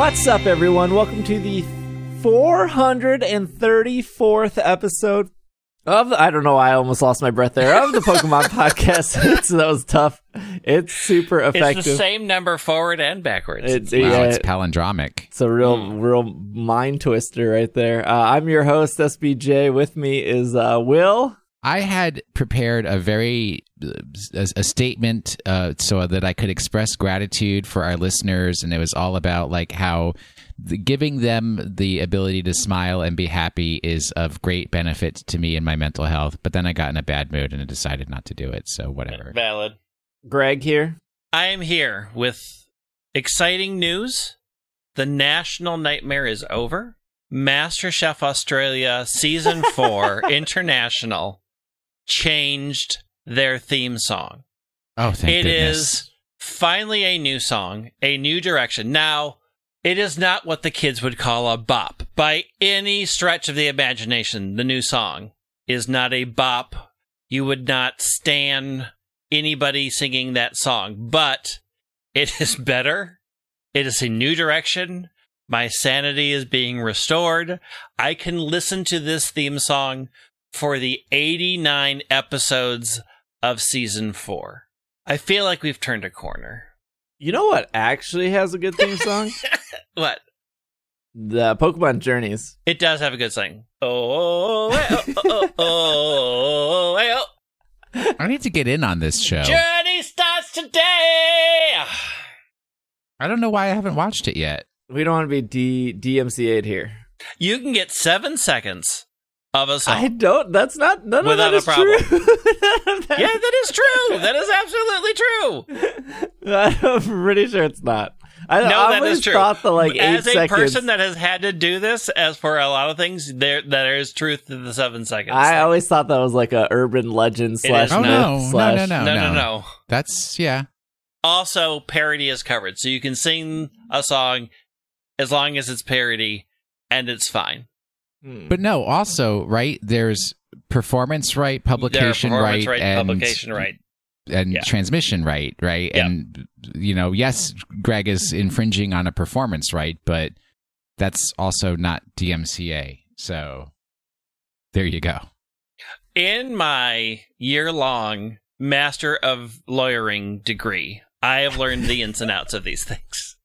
What's up, everyone? Welcome to the 434th episode of, I don't know why I almost lost my breath there, of the Pokemon Podcast. So that was tough. It's super effective. It's the same number forward and backwards. It's palindromic. It's a real mind twister right there. I'm your host, SBJ. With me is Will. I had prepared a statement so that I could express gratitude for our listeners, and it was all about like how giving them the ability to smile and be happy is of great benefit to me and my mental health. But then I got in a bad mood and I decided not to do it. So whatever. Valid. Greg here. I am here with exciting news. The National Nightmare is over. MasterChef Australia Season 4 International changed their theme song. Oh, thank goodness. It is finally a new song, a new direction. Now, it is not what the kids would call a bop. By any stretch of the imagination, the new song is not a bop. You would not stan anybody singing that song, but it is better. It is a new direction. My sanity is being restored. I can listen to this theme song for the 89 episodes of Season 4. I feel like we've turned a corner. You know what actually has a good theme song? What? The Pokemon Journeys. It does have a good song. I need to get in on this show. Journey starts today! I don't know why I haven't watched it yet. We don't want to be DMCA'd here. You can get 7 seconds of a song. I don't. That's not. None Without of that a is problem. true. Yeah, that is true. That is absolutely true. I'm pretty sure it's not. I That always is true. thought the As 8 a seconds. person that has had to do this, as for a lot of things, there is truth to the 7 seconds. I always thought that was like a urban legend slash is myth not. slash. No. That's, yeah. Also, parody is covered, so you can sing a song as long as it's parody, and it's fine. But no, also, right, there's performance right, publication right, publication right. And transmission right? Yep. And, yes, Greg is infringing on a performance right, but that's also not DMCA. So there you go. In my year-long Master of Lawyering degree, I have learned the ins and outs of these things.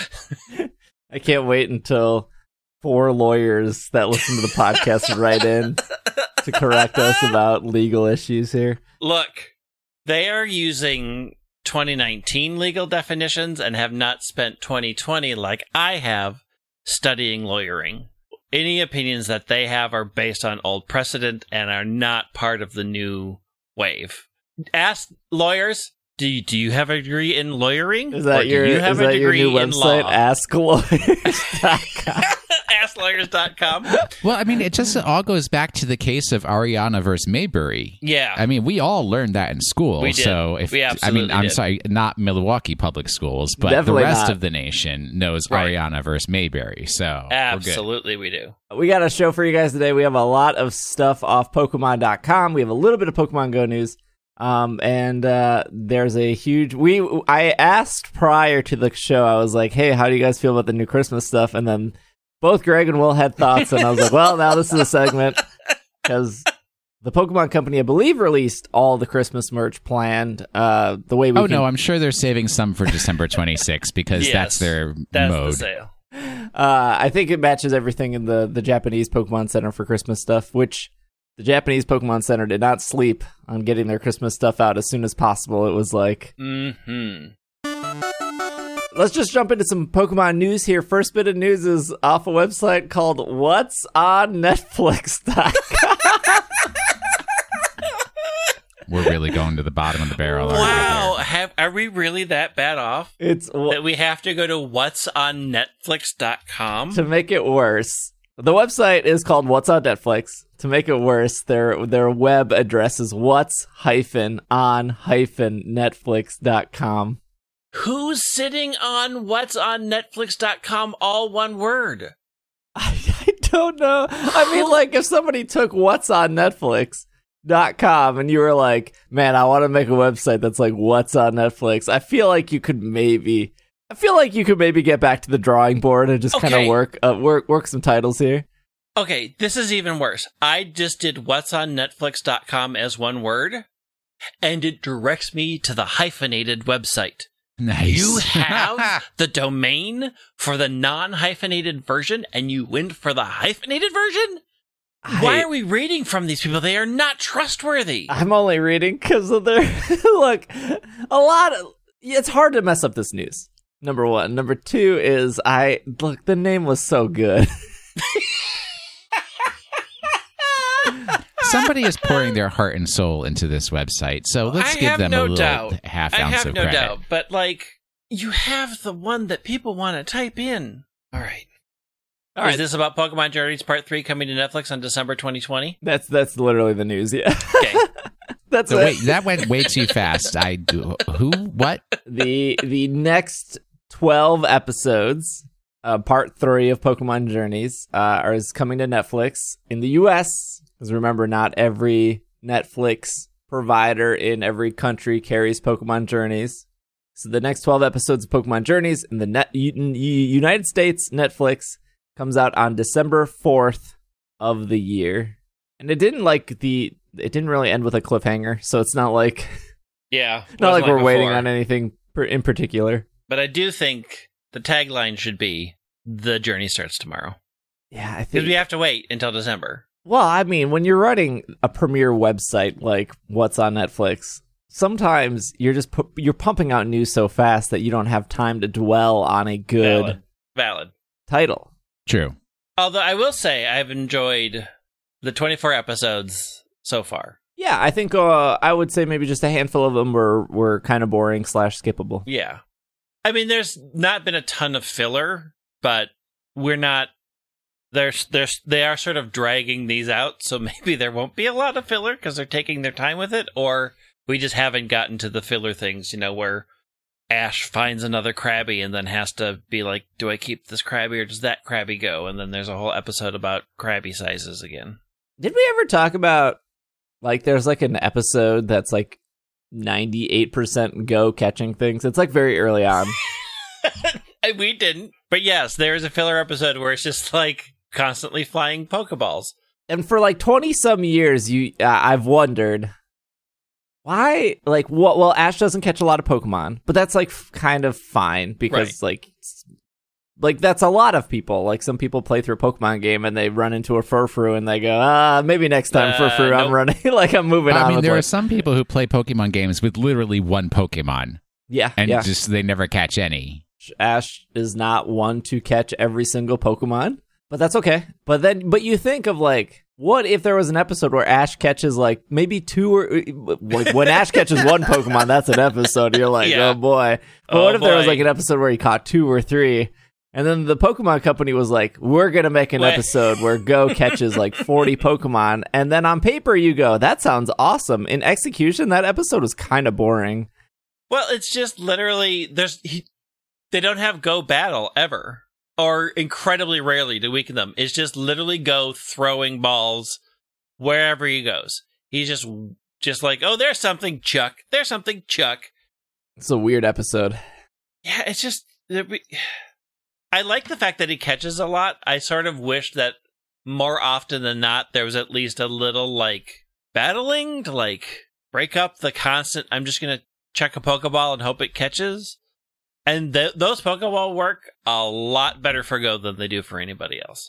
I can't wait until 4 lawyers that listen to the podcast write in to correct us about legal issues here. Look, they are using 2019 legal definitions and have not spent 2020 like I have studying lawyering. Any opinions that they have are based on old precedent and are not part of the new wave. Ask lawyers, do you have a degree in lawyering? Is that your new website? AskLawyers.com. AskLawyers.com. Well, I mean, it just all goes back to the case of Ariana versus Mayberry. Yeah. I mean, we all learned that in school. We did. So I'm sorry, not Milwaukee public schools, but Definitely the rest not. of the nation knows Right. Ariana versus Mayberry. So Absolutely, we do. We got a show for you guys today. We have a lot of stuff off Pokemon.com. We have a little bit of Pokemon Go news. And there's a huge... I asked prior to the show, I was like, hey, how do you guys feel about the new Christmas stuff? And then both Greg and Will had thoughts, and I was like, well, now this is a segment, because the Pokemon Company, I believe, released all the Christmas merch planned. The way we no, I'm sure they're saving some for December 26th, because that's their mode. The sale. I think it matches everything in the Japanese Pokemon Center for Christmas stuff, which the Japanese Pokemon Center did not sleep on getting their Christmas stuff out as soon as possible. It was like... Let's just jump into some Pokemon news here. First bit of news is off a website called whatsonnetflix.com. We're really going to the bottom of the barrel. Wow. Are we really that bad off? It's that we have to go to whatsonnetflix.com? To make it worse, the website is called What's on Netflix. To make it worse, their web address is what's-on-netflix.com. Who's sitting on whatsonnetflix.com, all one word? I don't know. I mean, like, if somebody took what's on Netflix.com and you were like, man, I want to make a website that's like what's on Netflix, I feel like you could maybe I feel like you could maybe get back to the drawing board and just kind of work some titles here. Okay, this is even worse. I just did whatsonnetflix.com as one word, and it directs me to the hyphenated website. Nice. You have the domain for the non-hyphenated version, and you went for the hyphenated version? Why are we reading from these people? They are not trustworthy. I'm only reading because of their... Look, it's hard to mess up this news. Number one. Number two is the name was so good. Somebody is pouring their heart and soul into this website, so let's give them a little half ounce of credit. I have no doubt, but you have the one that people want to type in. All right. Is this about Pokemon Journeys Part 3 coming to Netflix on December 2020? That's literally the news, yeah. Okay. Wait, that went way too fast. What? The next 12 episodes, Part 3 of Pokemon Journeys, is coming to Netflix in the U.S., because remember, not every Netflix provider in every country carries Pokemon Journeys. So the next 12 episodes of Pokemon Journeys in the United States, Netflix, comes out on December 4th of the year. And it didn't really end with a cliffhanger, so it's not like... Yeah. Not like we're waiting on anything in particular. But I do think the tagline should be, the journey starts tomorrow. Yeah, I think... Because we have to wait until December. Well, I mean, when you're running a premier website like What's on Netflix, sometimes you're pumping out news so fast that you don't have time to dwell on a good Valid title. True. Although I will say I've enjoyed the 24 episodes so far. Yeah, I think I would say maybe just a handful of them were kind of boring / skippable. Yeah. I mean, there's not been a ton of filler, but we're not... They are sort of dragging these out, so maybe there won't be a lot of filler because they're taking their time with it, or we just haven't gotten to the filler things, where Ash finds another Krabby and then has to be like, do I keep this Krabby or does that Krabby go? And then there's a whole episode about Krabby sizes again. Did we ever talk about, there's an episode that's 98% go catching things? It's very early on. We didn't. But yes, there's a filler episode where it's just constantly flying Pokeballs. And for 20-some years, I've wondered why, well, Ash doesn't catch a lot of Pokemon, but that's kind of fine because that's a lot of people. Some people play through a Pokemon game and they run into a Furfrou and they go, maybe next time Furfrou, nope. I'm running, I'm moving on. I mean, there are some people who play Pokemon games with literally one Pokemon. Yeah. And just they never catch any. Ash is not one to catch every single Pokemon. But that's okay. But you think of what if there was an episode where Ash catches maybe two or when Ash catches one Pokemon, that's an episode. You're oh boy. But what if there was an episode where he caught 2 or 3, and then the Pokemon company was we're gonna make an episode where Go catches 40 Pokemon, and then on paper you go, that sounds awesome. In execution, that episode was kind of boring. Well, it's just literally they don't have Go battle ever. Or incredibly rarely to weaken them. It's just literally Go throwing balls wherever he goes. He's just oh, there's something, Chuck. There's something, Chuck. It's a weird episode. Yeah, it's just... I like the fact that he catches a lot. I sort of wish that more often than not, there was at least a little, battling to, break up the constant, I'm just going to chuck a Pokeball and hope it catches. And those Pokeball work a lot better for Go than they do for anybody else.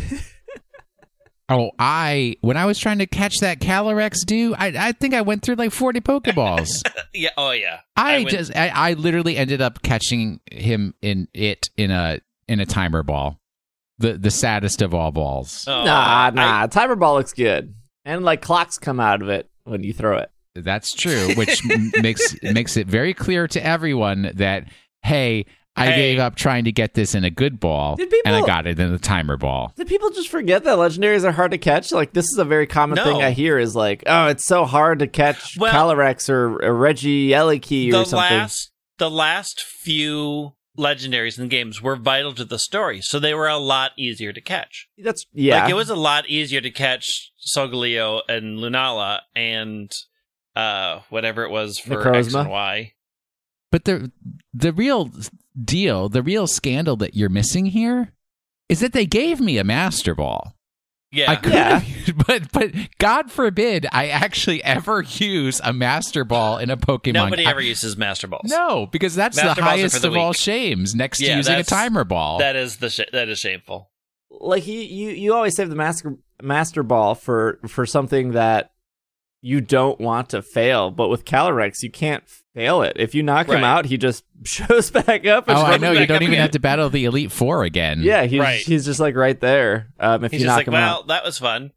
When I was trying to catch that Calyrex dude, I think I went through 40 Pokeballs. Yeah. Oh yeah. I literally ended up catching him in a timer ball, the saddest of all balls. Oh, nah. Timer ball looks good, and clocks come out of it when you throw it. That's true, which makes it very clear to everyone that. Hey, I gave up trying to get this in a good ball, and I got it in a timer ball. Did people just forget that legendaries are hard to catch? This is a very common thing I hear is oh, it's so hard to catch Calyrex or Regieleki or something. The last few legendaries in the games were vital to the story, so they were a lot easier to catch. It was a lot easier to catch Solgaleo and Lunala and whatever it was for Necrozma. X and Y. But the real deal, the real scandal that you're missing here is that they gave me a Master Ball. Yeah. I could have, but God forbid I actually ever use a Master Ball in a Pokemon. Nobody ever uses Master Balls. No, because that's Master the Balls are highest for the of all weak. shames, next to using a Timer Ball. That is shameful. Like you always save the master ball for something that you don't want to fail, but with Calyrex you can't fail it. If you knock him out, he just shows back up. And I know, you back don't up even again. have to battle the Elite Four again. Yeah, he's just like right there. If He's you just knock like, him well, out, that was fun.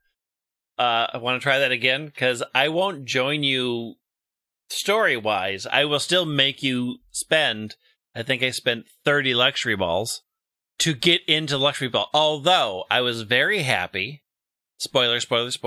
I want to try that again because I won't join you story-wise. I will still make you spend. I think I spent 30 luxury balls to get into luxury ball. Although I was very happy. Spoiler,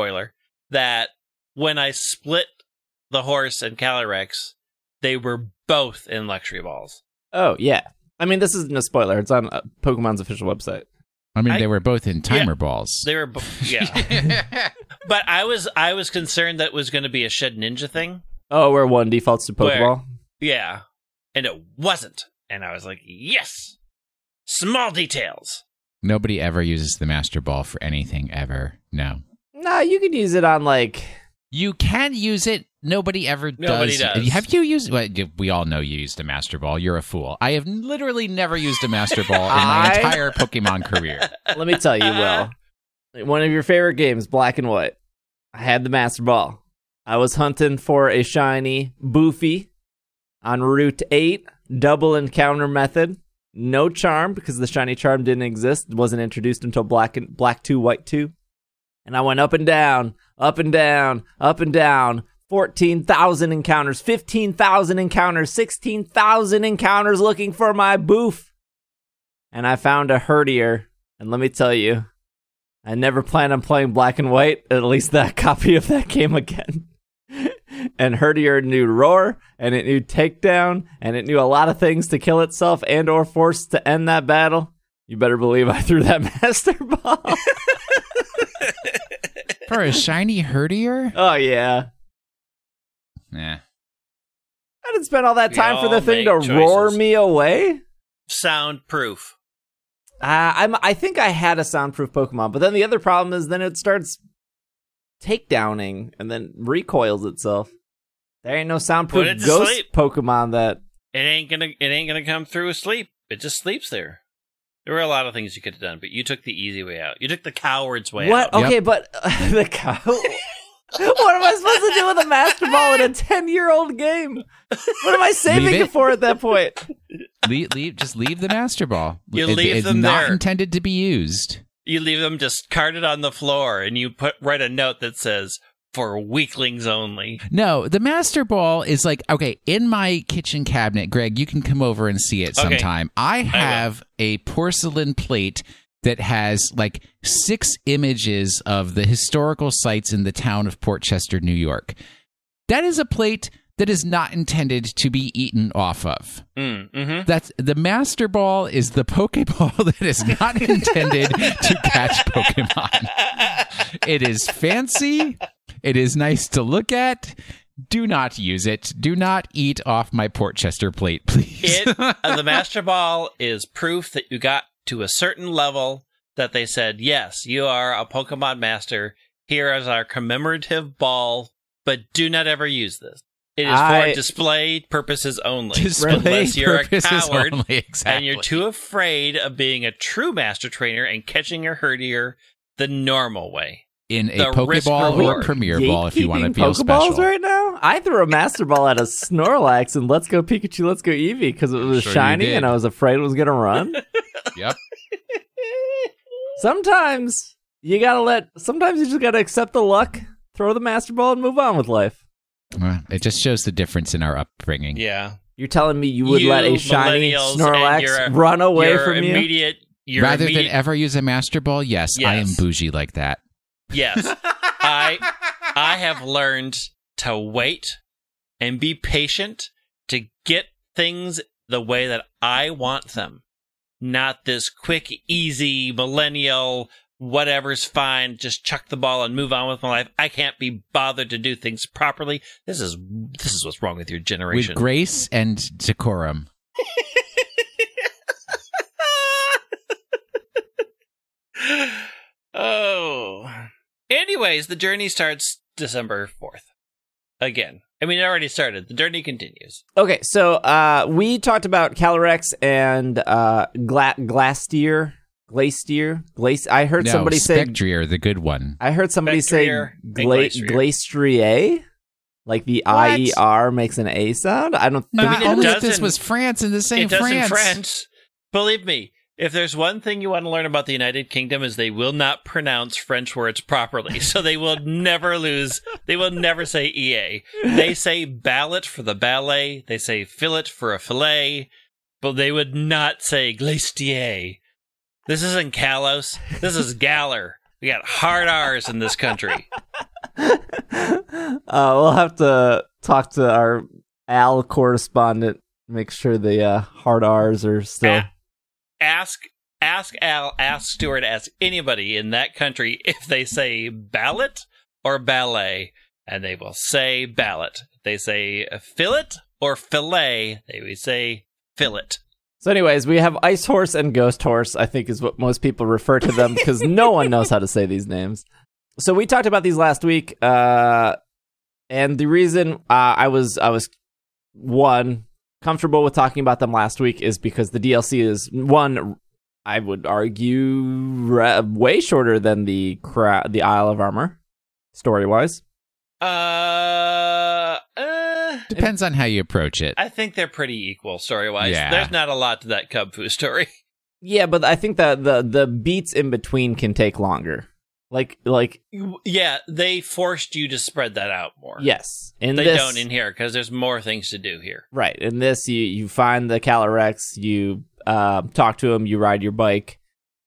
that when I split the horse and Calyrex, they were both in luxury balls. oh yeah. I mean, this isn't a spoiler. It's on Pokemon's official website. I mean, they were both in Timer Yeah. Balls. They were yeah. But I was concerned that it was going to be a Shed Ninja thing. Oh, where one defaults to Pokeball. Yeah. And it wasn't. And I was like, yes. Small details. Nobody ever uses the Master Ball for anything ever. No. Nah, you can use it on like. You can use it. Nobody ever Nobody does. Have you used... Well, we all know you used a Master Ball. You're a fool. I have literally never used a Master Ball in my entire Pokemon career. Let me tell you, Will. One of your favorite games, Black and White. I had the Master Ball. I was hunting for a shiny Boofy on Route 8, double encounter method. No charm, because the shiny charm didn't exist. It wasn't introduced until Black 2, White 2. And I went up and down, up and down, up and down. 14,000 encounters, 15,000 encounters, 16,000 encounters looking for my Boof. And I found a Herdier. And let me tell you, I never planned on playing Black and White, at least that copy of that game again. And Herdier knew Roar, and it knew Takedown, and it knew a lot of things to kill itself and or force to end that battle. You better believe I threw that Master Ball. For a shiny Herdier? Oh, yeah. Yeah. I didn't spend all that We time for the all thing make to roar choices. me away. Soundproof. I think I had a soundproof Pokemon, but then the other problem is then it starts takedowning and then recoils itself. There ain't no Put soundproof it to ghost sleep. Pokemon that. It ain't gonna come through asleep. It just sleeps there. There were a lot of things you could have done, but you took the easy way out. You took the coward's way What? out. Okay, but the cow. What am I supposed to do with a Master Ball in a 10-year-old game? What am I saving Leave it it. for at that point? Just leave the Master Ball. You leave it's them not there. intended to be used. You leave them discarded on the floor, and you write a note that says, "For weaklings only." No, the Master Ball is like, okay, in my kitchen cabinet, Greg, you can come over and see it Okay. sometime. I have a porcelain plate that has like 6 images of the historical sites in the town of Port Chester, New York. That is a plate that is not intended to be eaten off of. Mm-hmm. That's the Master Ball is the Pokeball that is not intended to catch Pokemon. It is fancy. It is nice to look at. Do not use it. Do not eat off my Port Chester plate, please. The Master Ball is proof that you got to a certain level that they said, yes, you are a Pokemon Master. Here is our commemorative ball, but do not ever use this. It is for display purposes only. Unless you're a coward only, exactly. and you're too afraid of being a true Master Trainer and catching your Herdier the normal way. In a the risk Pokeball or reward. Premier Ball if you want to feel Pokeballs special. right now? I threw a Master Ball at a Snorlax and Let's Go Pikachu, Let's Go Eevee because it was Sure you shiny did. and I was afraid it was going to run. Yep. Sometimes you just gotta accept the luck, throw the Master Ball, and move on with life. It just shows the difference in our upbringing. Yeah. You're telling me you would let a shiny millennials and Snorlax run away your from you? Rather than ever use a Master Ball, yes, I am Yes. bougie like that. Yes. I have learned to wait and be patient to get things the way that I want them. Not this quick, easy, millennial, whatever's fine, just chuck the ball and move on with my life. I can't be bothered to do things properly. This is what's wrong with your generation. With grace and decorum. Oh. Anyways, the journey starts December 4th. Again. I mean, it already started. The journey continues. Okay, so we talked about Calyrex and Glastier. I heard somebody say Spectrier, the good one. I heard somebody Spectrier say and Glastrier. Like the What? IER makes an A sound? I don't think mean, it Only if does this in- was France in the same It does France. in French. Believe me, if there's one thing you want to learn about the United Kingdom is they will not pronounce French words properly. So they will never say EA. They say ballot for the ballet. They say fillet for a fillet. But they would not say glacier. This isn't Kalos. This is Galler. We got hard R's in this country. we'll have to talk to our Al correspondent, make sure the hard R's are still. Ask Al, ask Stuart, ask anybody in that country if they say ballot or ballet, and they will say ballot. If they say fillet or fillet, they would say fillet. So anyways, we have Ice Horse and Ghost Horse, I think is what most people refer to them, because no one knows how to say these names. So we talked about these last week, and the reason I was comfortable with talking about them last week is because the DLC is, one, I would argue, way shorter than the Isle of Armor, story-wise. Depends on how you approach it. I think they're pretty equal story-wise. Yeah. There's not a lot to that Cub Fu story. Yeah, but I think that the beats in between can take longer. Like Yeah, they forced you to spread that out more. yes, in They this, don't in here because there's more things to do here. right. In this, you find the Calyrex, you talk to him, you ride your bike.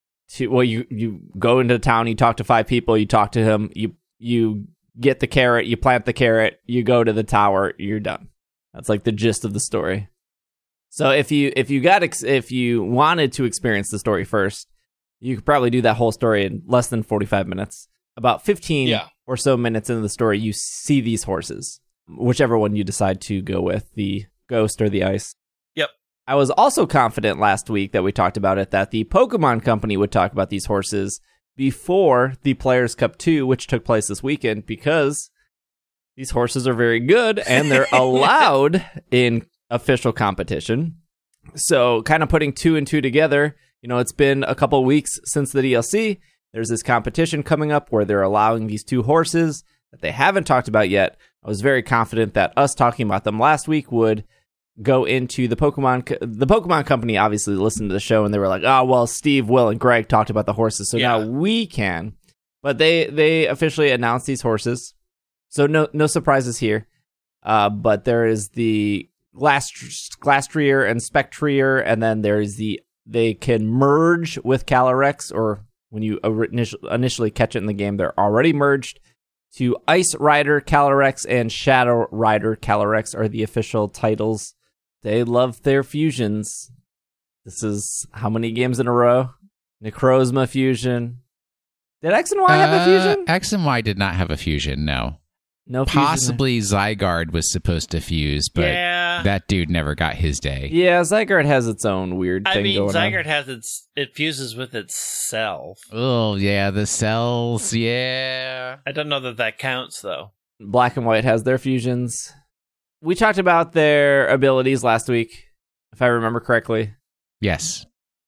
You go into town, you talk to 5 people, you talk to him, you get the carrot, you plant the carrot, you go to the tower, you're done. That's like the gist of the story. So if you wanted to experience the story first, you could probably do that whole story in less than 45 minutes. About 15 or so minutes into the story, you see these horses, whichever one you decide to go with, the ghost or the ice. Yep. I was also confident last week that we talked about it, that the Pokemon Company would talk about these horses before the Players' Cup 2, which took place this weekend, because these horses are very good and they're allowed in official competition. So kind of putting 2 and 2 together, it's been a couple weeks since the DLC. There's this competition coming up where they're allowing these 2 horses that they haven't talked about yet. I was very confident that us talking about them last week would go into the Pokemon Company obviously listened to the show and they were like, oh, well, Steve, Will, and Greg talked about the horses, so now we can. But they officially announced these horses, so no surprises here. But there is the Glastrier and Spectrier, and then there's they can merge with Calyrex, or when you initially catch it in the game, they're already merged. To Ice Rider Calyrex and Shadow Rider Calyrex are the official titles. They love their fusions. This is how many games in a row? Necrozma fusion. Did X and Y have a fusion? X and Y did not have a fusion, no. No fusion. Possibly Zygarde was supposed to fuse, but that dude never got his day. Yeah, Zygarde has its own weird thing going on. Zygarde has it fuses with itself. Oh, yeah, the cells, yeah. I don't know that counts, though. Black and White has their fusions. We talked about their abilities last week, if I remember correctly. Yes.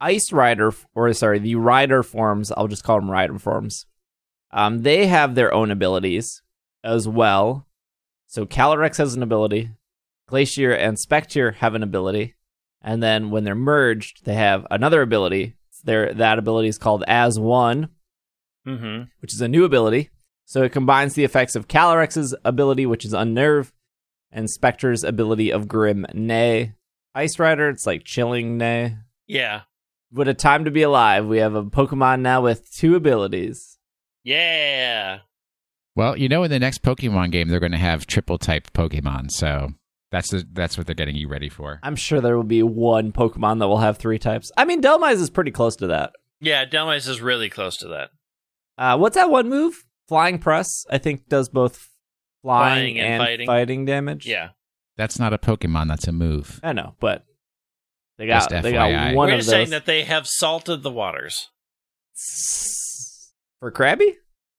The Rider forms, I'll just call them Rider forms. They have their own abilities as well. So Calyrex has an ability. Glacier and Spectre have an ability. And then when they're merged, they have another ability. That ability is called As One, which is a new ability. So it combines the effects of Calyrex's ability, which is Unnerve, and Spectre's ability of Grim Neigh. Ice Rider, it's like Chilling Neigh. Yeah. What a time to be alive. We have a Pokemon now with 2 abilities. Yeah. Well, in the next Pokemon game, they're going to have triple-type Pokemon, so that's what they're getting you ready for. I'm sure there will be one Pokemon that will have 3 types. I mean, Dhelmise is pretty close to that. Yeah, Dhelmise is really close to that. What's that one move? Flying Press, I think, does both flying and fighting damage. Yeah. That's not a Pokemon, that's a move. I know, but they got Just one FYI. of those. We're just saying that they have salted the waters. For Krabby?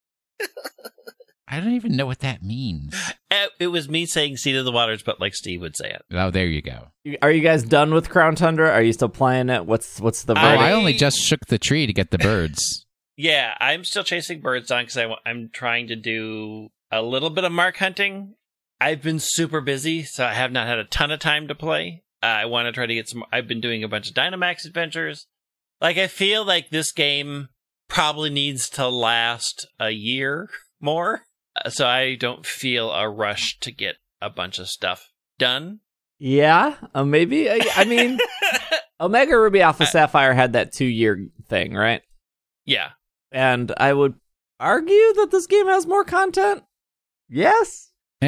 I don't even know what that means. It was me saying Seat of the Waters, but like Steve would say it. Oh, there you go. Are you guys done with Crown Tundra? Are you still playing it? What's the Oh, verdict? I only just shook the tree to get the birds. Yeah, I'm still chasing birds down because I'm trying to do a little bit of mark hunting. I've been super busy, so I have not had a ton of time to play. I want to try to get some. I've been doing a bunch of Dynamax adventures. Like, I feel like this game probably needs to last a year more, so I don't feel a rush to get a bunch of stuff done. Yeah, maybe. I mean, Omega Ruby Alpha Sapphire had that 2-year thing, right? Yeah. And I would argue that this game has more content. Yes?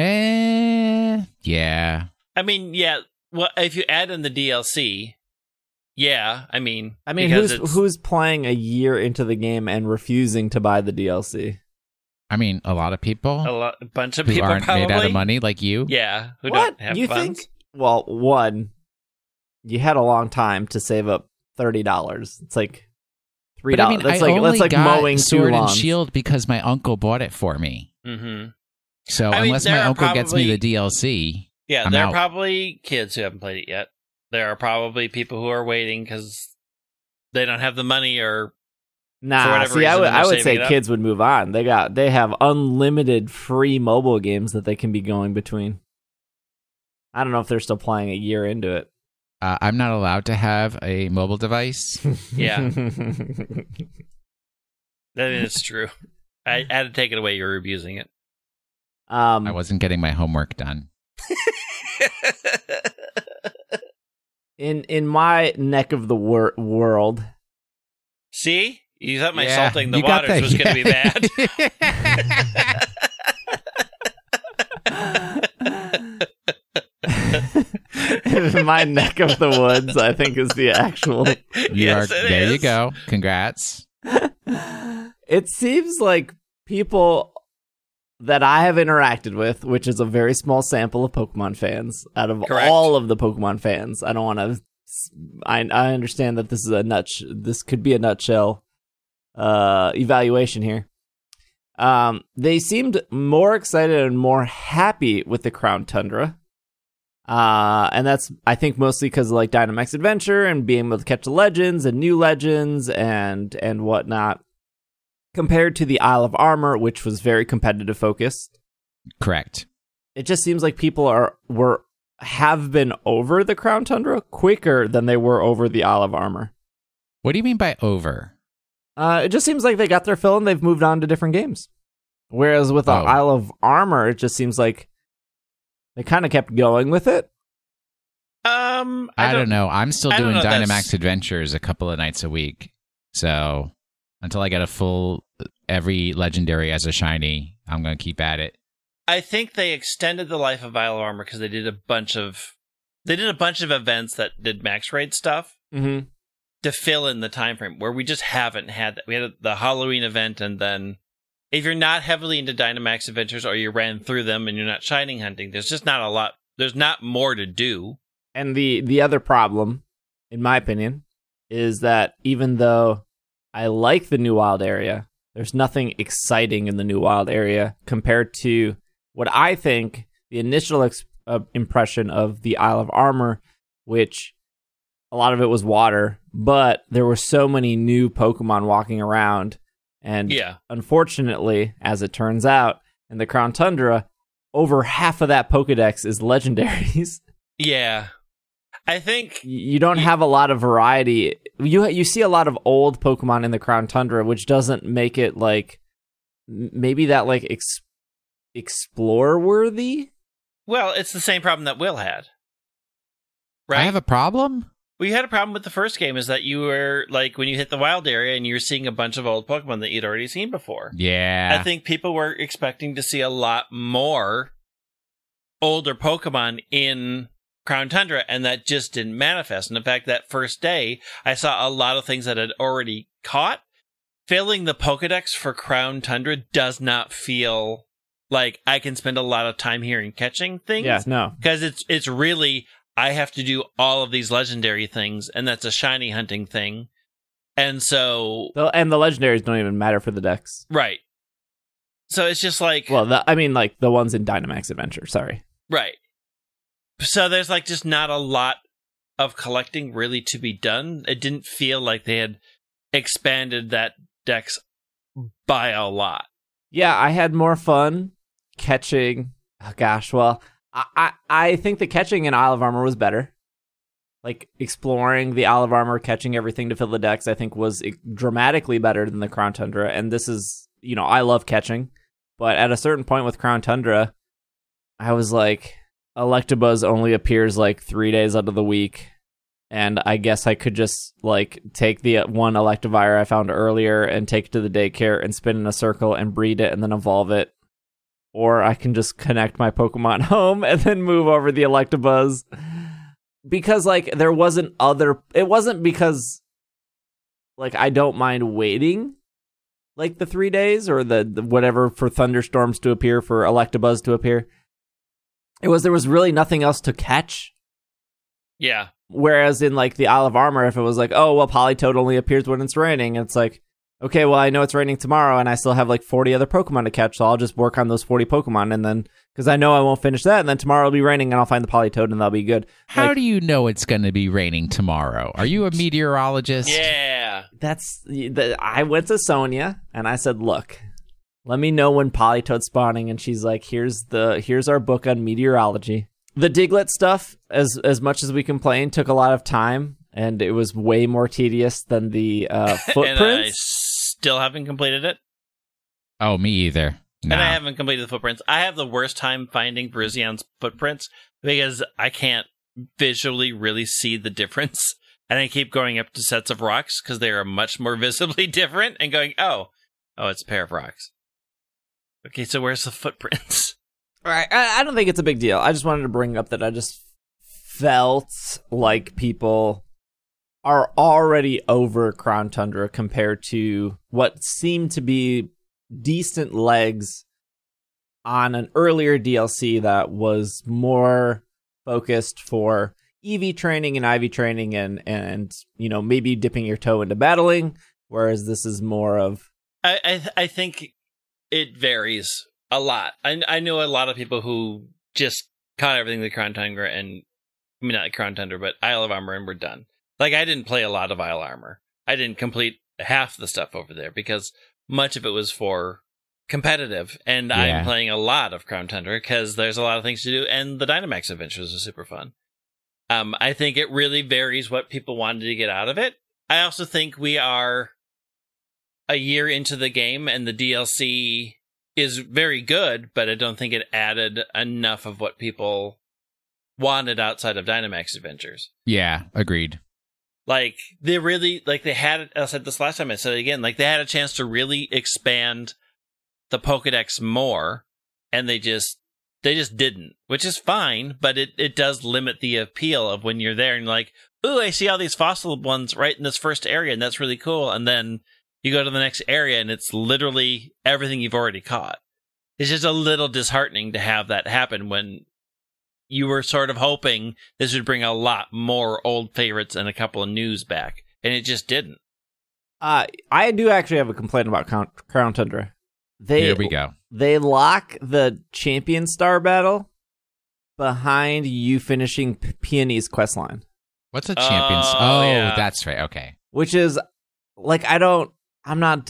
Yeah. I mean, yeah. Well, if you add in the DLC, yeah. I mean, who's playing a year into the game and refusing to buy the DLC? I mean, a lot of people. A bunch of who people aren't probably made out of money like you. Yeah, who What? don't have You funds. think? Well, one, you had a long time to save up $30. It's like $3. But I mean, that's I like only like got mowing Sword two and lawns. Shield because my uncle bought it for me. Mm-hmm. So I mean, unless there my are uncle gets me probably- the DLC, Yeah, I'm there out. are probably kids who haven't played it yet. There are probably people who are waiting because they don't have the money or for Nah, whatever see, reason, I they're would saving say it up. kids would move on. They have unlimited free mobile games that they can be going between. I don't know if they're still playing a year into it. I'm not allowed to have a mobile device. Yeah. That is true. I had to take it away. You're abusing it. I wasn't getting my homework done. In my neck of the world, See? You thought my Yeah, salting the you got waters that. was going to be bad. in my neck of the woods, I think is the actual. Yes, it There you is. go. Congrats. It seems like people that I have interacted with, which is a very small sample of Pokemon fans, out of Correct. all of the Pokemon fans. I don't want to. I understand that this is this could be a nutshell evaluation here. They seemed more excited and more happy with the Crown Tundra. And that's, I think, mostly because of like Dynamax Adventure and being able to catch the legends and new legends and whatnot, compared to the Isle of Armor, which was very competitive focused. Correct. It just seems like people have been over the Crown Tundra quicker than they were over the Isle of Armor. What do you mean by over? It just seems like they got their fill and they've moved on to different games. Whereas with the Oh. Isle of Armor, it just seems like they kind of kept going with it. I don't know. I'm still I don't doing know, that's- Dynamax Adventures a couple of nights a week. So until I get a full every legendary as a shiny, I'm going to keep at it. I think they extended the life of Isle of Armor because they did a bunch of events that did max raid stuff Mm-hmm. to fill in the time frame where we just haven't had that. We had the Halloween event, and then if you're not heavily into Dynamax Adventures or you ran through them and you're not shining hunting, there's just not a lot. There's not more to do. And the other problem, in my opinion, is that even though I like the New Wild area, there's nothing exciting in the New Wild area compared to what I think the initial impression of the Isle of Armor, which a lot of it was water, but there were so many new Pokemon walking around. And Yeah. unfortunately, as it turns out, in the Crown Tundra, over half of that Pokedex is legendaries. Yeah. I think You don't have a lot of variety. You see a lot of old Pokemon in the Crown Tundra, which doesn't make it like maybe that like explore worthy. well, it's the same problem that Will had. Right? I have a problem? Well, you had a problem with the first game is that you were like when you hit the wild area and you were seeing a bunch of old Pokemon that you'd already seen before. Yeah. I think people were expecting to see a lot more older Pokemon in Crown Tundra, and that just didn't manifest. And in fact, that first day, I saw a lot of things that I'd already caught. Filling the Pokedex for Crown Tundra does not feel like I can spend a lot of time here and catching things. Yeah, no. Because it's really, I have to do all of these legendary things, and that's a shiny hunting thing. And so... And the legendaries don't even matter for the decks. Right. So it's just like... Well, like the ones in Dynamax Adventure, sorry. Right. So there's like just not a lot of collecting really to be done. It didn't feel like they had expanded that dex by a lot. Yeah, I had more fun catching... Oh, gosh, well, I think the catching in Isle of Armor was better. Like, exploring the Isle of Armor, catching everything to fill the decks, I think was dramatically better than the Crown Tundra. And this is, I love catching. But at a certain point with Crown Tundra, I was like, Electabuzz only appears like 3 days out of the week. And I guess I could just, like, take the one Electivire I found earlier and take it to the daycare and spin in a circle and breed it and then evolve it. Or I can just connect my Pokemon home and then move over the Electabuzz. Because, like, it wasn't because, like, I don't mind waiting, like, the 3 days or the whatever for thunderstorms to appear, for Electabuzz to appear. There was really nothing else to catch. Yeah. Whereas in, like, the Isle of Armor, if it was like, oh, well, Politoed only appears when it's raining, it's like, okay, well, I know it's raining tomorrow, and I still have, like, 40 other Pokemon to catch, so I'll just work on those 40 Pokemon, and then, because I know I won't finish that, and then tomorrow it'll be raining, and I'll find the Politoed, and that'll be good. How do you know it's going to be raining tomorrow? Are you a meteorologist? Yeah. I went to Sonia, and I said, look, let me know when Politoed's spawning, and she's like, here's our book on meteorology. The Diglett stuff, as much as we complained, took a lot of time, and it was way more tedious than the footprints. And I still haven't completed it. Oh, me either. No. And I haven't completed the footprints. I have the worst time finding Virizian's footprints because I can't visually really see the difference. And I keep going up to sets of rocks because they are much more visibly different and going, oh, it's a pair of rocks. Okay, so where's the footprints? All right, I don't think it's a big deal. I just wanted to bring up that I just felt like people are already over Crown Tundra compared to what seemed to be decent legs on an earlier DLC that was more focused for EV training and IV training and maybe dipping your toe into battling, whereas this is more of... I think it varies a lot. I know a lot of people who just caught everything with Crown Tundra not Crown Tundra, but Isle of Armor, and we're done. Like, I didn't play a lot of Isle Armor. I didn't complete half the stuff over there because much of it was for competitive, and I'm playing a lot of Crown Tundra because there's a lot of things to do, and the Dynamax adventures are super fun. I think it really varies what people wanted to get out of it. I also think we are a year into the game, and the DLC is very good, but I don't think it added enough of what people wanted outside of Dynamax adventures. Yeah, agreed. Like, they really, like, they had, I said this last time, I said it again, like, they had a chance to really expand the Pokedex more, and they just didn't, which is fine, but it does limit the appeal of when you're there and you're like, ooh, I see all these fossil ones right in this first area, and that's really cool, and then you go to the next area, and it's literally everything you've already caught. It's just a little disheartening to have that happen when you were sort of hoping this would bring a lot more old favorites and a couple of news back, and it just didn't. I do actually have a complaint about Crown Tundra. Here we go. They lock the Champion Star battle behind you finishing Peony's questline. What's a Champion Star? Yeah. That's right. Okay. Which is, like, I don't want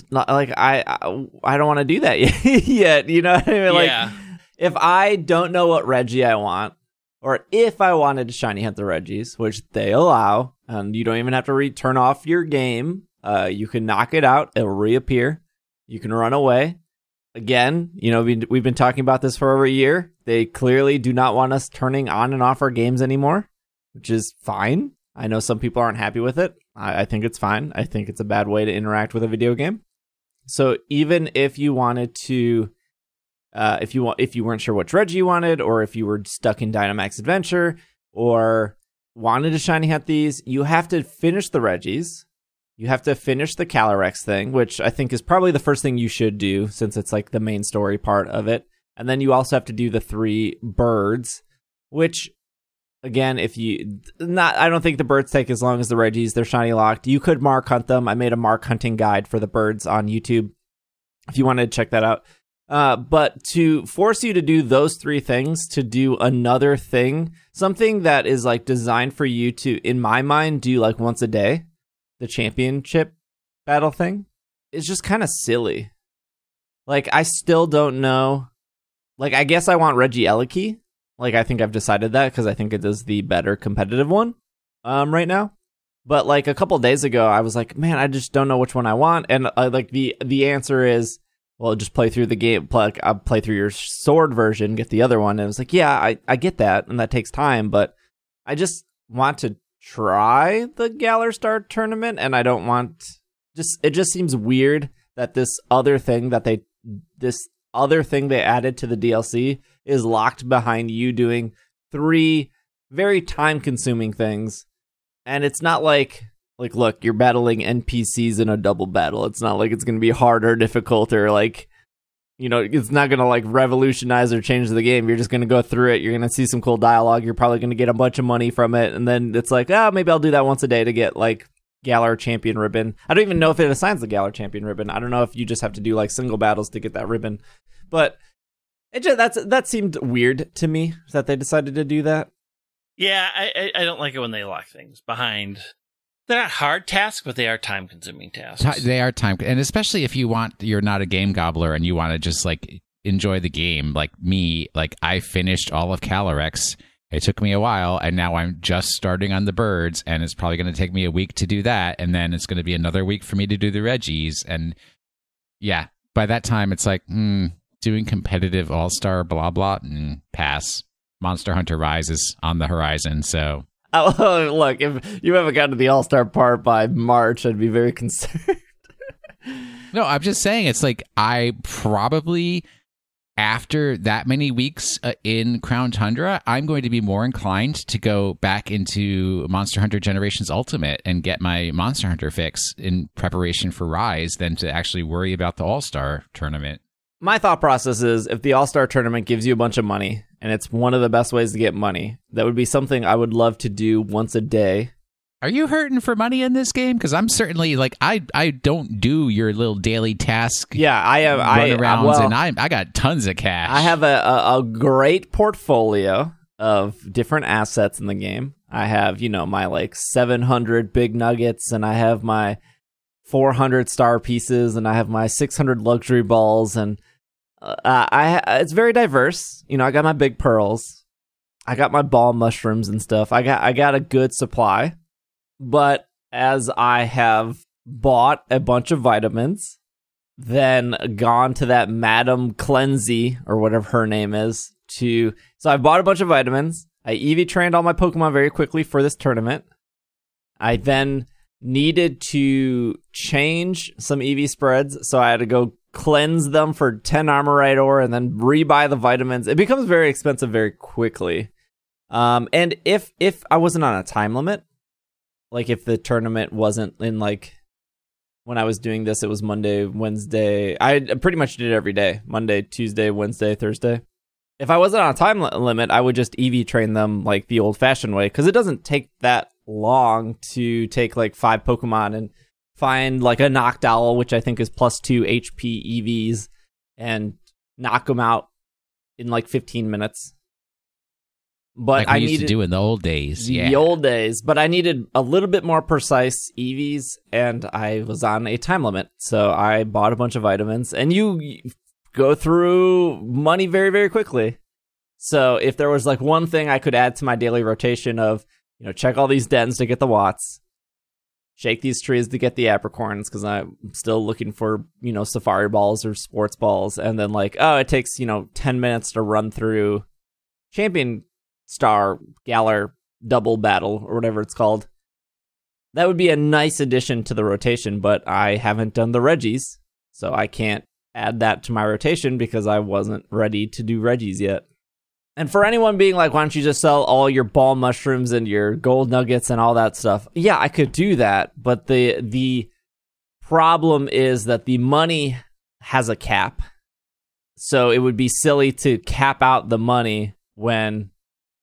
to do that yet. You know what I mean? Like, if I don't know what Reggie I want, or if I wanted to shiny hunt the Reggies, which they allow, and you don't even have to turn off your game, you can knock it out, it'll reappear, you can run away. Again, we've been talking about this for over a year. They clearly do not want us turning on and off our games anymore, which is fine. I know some people aren't happy with it. I think it's fine. I think it's a bad way to interact with a video game. So even if you wanted to, if you weren't sure which Reggie you wanted, or if you were stuck in Dynamax Adventure, or wanted to shiny hunt these, you have to finish the Reggies. You have to finish the Calyrex thing, which I think is probably the first thing you should do, since it's like the main story part of it. And then you also have to do the 3 birds, which Again, I don't think the birds take as long as the Reggies. They're shiny locked. You could mark hunt them. I made a mark hunting guide for the birds on YouTube if you wanted to check that out. But to force you to do those 3 things, to do another thing, something that is like designed for you to, in my mind, do like once a day, the championship battle thing, is just kind of silly. Like, I still don't know. Like, I guess I want Regieleki. Like, I think I've decided that because I think it is the better competitive one right now. But like a couple days ago, I was like, man, I just don't know which one I want. And like the answer is, well, just play through the game. I'll play through your sword version, get the other one. And it was like, yeah, I get that, and that takes time. But I just want to try the Galar Star tournament, and I don't want. It just seems weird that this other thing they added to the DLC is locked behind you doing 3 very time-consuming things. And it's not like, look, you're battling NPCs in a double battle. It's not like it's going to be hard or difficult or, like, you know, it's not going to, like, revolutionize or change the game. You're just going to go through it. You're going to see some cool dialogue. You're probably going to get a bunch of money from it. And then it's like, maybe I'll do that once a day to get, like, Galar Champion ribbon. I don't even know if it assigns the Galar Champion ribbon. I don't know if you just have to do, like, single battles to get that ribbon. But that seemed weird to me that they decided to do that. Yeah, I don't like it when they lock things behind. They're not hard tasks, but they are time-consuming tasks. They are time, and especially if you're not a game gobbler and you want to just like enjoy the game. Like me, like I finished all of Calyrex. It took me a while, and now I'm just starting on the birds, and it's probably going to take me a week to do that, and then it's going to be another week for me to do the Reggies, and yeah, by that time it's like doing competitive all-star blah blah, pass. Monster Hunter Rise is on the horizon, so... Oh, look, if you haven't gotten to the all-star part by March, I'd be very concerned. No, I'm just saying, it's like, I probably, after that many weeks in Crown Tundra, I'm going to be more inclined to go back into Monster Hunter Generations Ultimate and get my Monster Hunter fix in preparation for Rise than to actually worry about the all-star tournament. My thought process is, if the All-Star Tournament gives you a bunch of money, and it's one of the best ways to get money, that would be something I would love to do once a day. Are you hurting for money in this game? Because I'm certainly, like, I don't do your little daily task. Yeah, I have runarounds, and I got tons of cash. I have a great portfolio of different assets in the game. I have, my, like, 700 big nuggets, and I have my 400 star pieces, and I have my 600 luxury balls, and it's very diverse. I got my big pearls, I got my ball mushrooms and stuff. I got a good supply, but as I have bought a bunch of vitamins, then gone to that Madame Cleansey or whatever her name is so I bought a bunch of vitamins. I EV trained all my Pokemon very quickly for this tournament. I then needed to change some EV spreads, so I had to go cleanse them for 10 Armorite ore and then rebuy the vitamins. It becomes very expensive very quickly. And if I wasn't on a time limit, like if the tournament wasn't in, like, when I was doing this, it was Monday, Wednesday. I pretty much did it every day. Monday, Tuesday, Wednesday, Thursday. If I wasn't on a time limit, I would just EV train them like the old-fashioned way, because it doesn't take that long to take like 5 Pokemon and find like a Noctowl, which I think is +2 HP EVs, and knock them out in like 15 minutes. But like we used to do in the old days. Yeah. The old days. But I needed a little bit more precise EVs, and I was on a time limit. So I bought a bunch of vitamins, and you go through money very, very quickly. So if there was like one thing I could add to my daily rotation of, check all these dens to get the Watts, shake these trees to get the apricorns, because I'm still looking for, safari balls or sports balls. And then like, it takes, 10 minutes to run through Champion Star Galar double battle or whatever it's called. That would be a nice addition to the rotation, but I haven't done the Reggies, so I can't add that to my rotation because I wasn't ready to do Reggies yet. And for anyone being like, why don't you just sell all your ball mushrooms and your gold nuggets and all that stuff? Yeah, I could do that, but the problem is that the money has a cap. So it would be silly to cap out the money when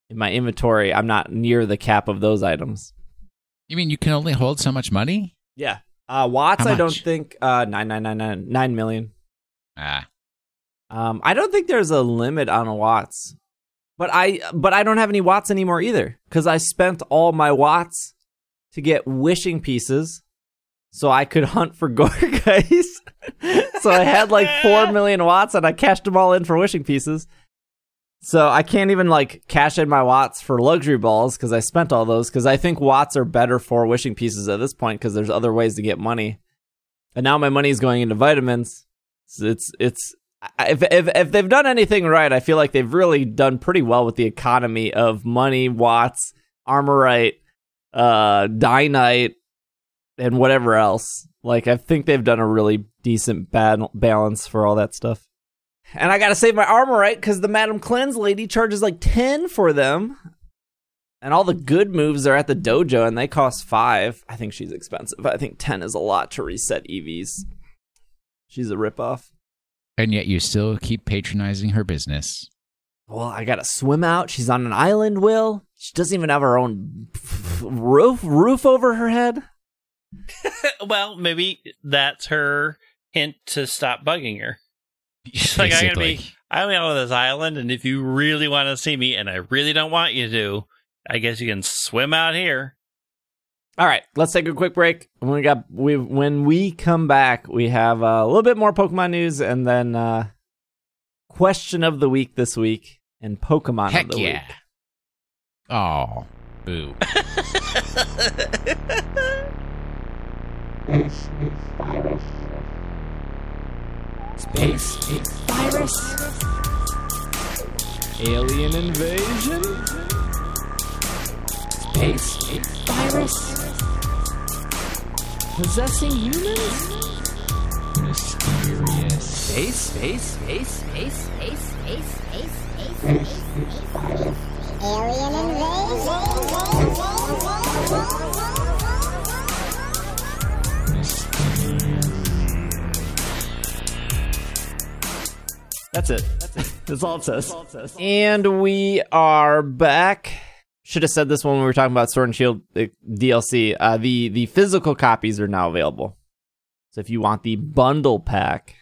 in my inventory, I'm not near the cap of those items. You mean you can only hold so much money? Yeah. Watts, How I don't much? think 9 million. Ah, I don't think there's a limit on watts. But I don't have any watts anymore either, because I spent all my watts to get wishing pieces so I could hunt for Gorgeist. So I had like 4 million watts and I cashed them all in for wishing pieces. So I can't even like cash in my watts for luxury balls because I spent all those, because I think watts are better for wishing pieces at this point because there's other ways to get money. And now my money is going into vitamins. So if they've done anything right, I feel like they've really done pretty well with the economy of money, watts, armorite, dynite, and whatever else. Like, I think they've done a really decent balance for all that stuff. And I gotta save my armorite because the Madam Cleanse lady charges like 10 for them. And all the good moves are at the dojo and they cost 5. I think she's expensive. I think 10 is a lot to reset EVs. She's a ripoff. and yet you still keep patronizing her business. Well, I gotta swim out. She's on an island, Will. She doesn't even have her own roof over her head. Well, maybe that's her hint to stop bugging her. She's like, I'm on this island, and if you really want to see me, and I really don't want you to, I guess you can swim out here. All right, let's take a quick break. When we come back, we have a little bit more Pokemon news, and then question of the week this week, and Pokemon Heck of the yeah. week. Oh, boo. Space virus. Alien invasion. Space virus. Possessing humans. Mysterious. Space. Alien That's it. That's all it says. And we are back. Should have said this when we were talking about Sword and Shield DLC. The physical copies are now available. So if you want the bundle pack,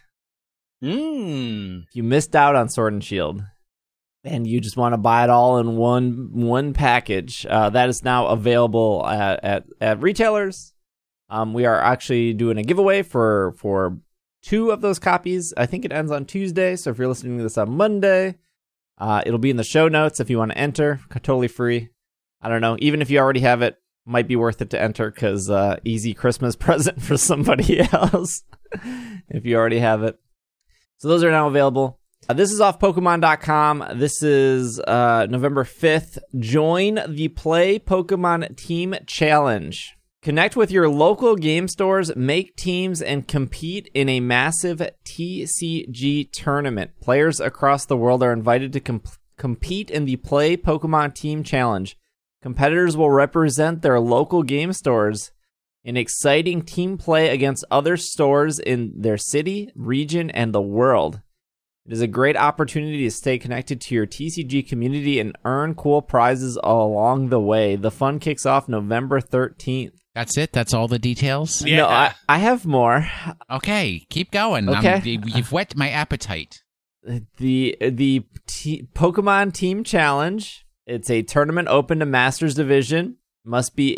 if you missed out on Sword and Shield, and you just want to buy it all in one package, that is now available at retailers. We are actually doing a giveaway for 2 of those copies. I think it ends on Tuesday, so if you're listening to this on Monday, it'll be in the show notes if you want to enter. Totally free. I don't know. Even if you already have it, might be worth it to enter because easy Christmas present for somebody else if you already have it. So those are now available. This is off Pokemon.com. This is November 5th. Join the Play Pokemon Team Challenge. Connect with your local game stores, make teams, and compete in a massive TCG tournament. Players across the world are invited to compete in the Play Pokemon Team Challenge. Competitors will represent their local game stores in exciting team play against other stores in their city, region, and the world. It is a great opportunity to stay connected to your TCG community and earn cool prizes along the way. The fun kicks off November 13th. That's it? That's all the details? Yeah. No, I have more. Okay, keep going. Okay. You've whet my appetite. The Pokemon Team Challenge. It's a tournament open to Masters Division. Must be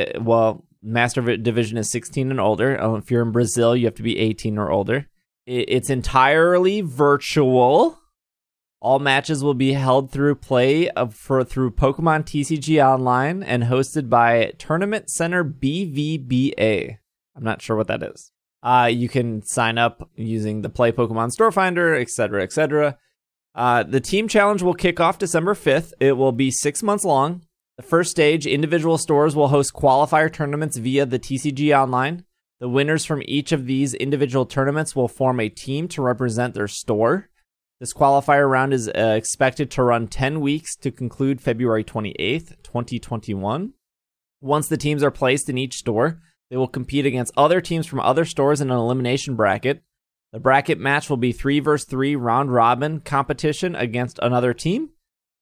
Master Division is 16 and older. If you're in Brazil, you have to be 18 or older. It's entirely virtual. All matches will be held through through Pokemon TCG Online and hosted by Tournament Center BVBA. I'm not sure what that is. You can sign up using the Play Pokemon Store Finder, etc., etc. The team challenge will kick off December 5th. It will be 6 months long. The first stage, individual stores will host qualifier tournaments via the TCG Online. The winners from each of these individual tournaments will form a team to represent their store. This qualifier round is expected to run 10 weeks to conclude February 28th, 2021. Once the teams are placed in each store, they will compete against other teams from other stores in an elimination bracket. The bracket match will be 3 versus 3 round robin competition against another team.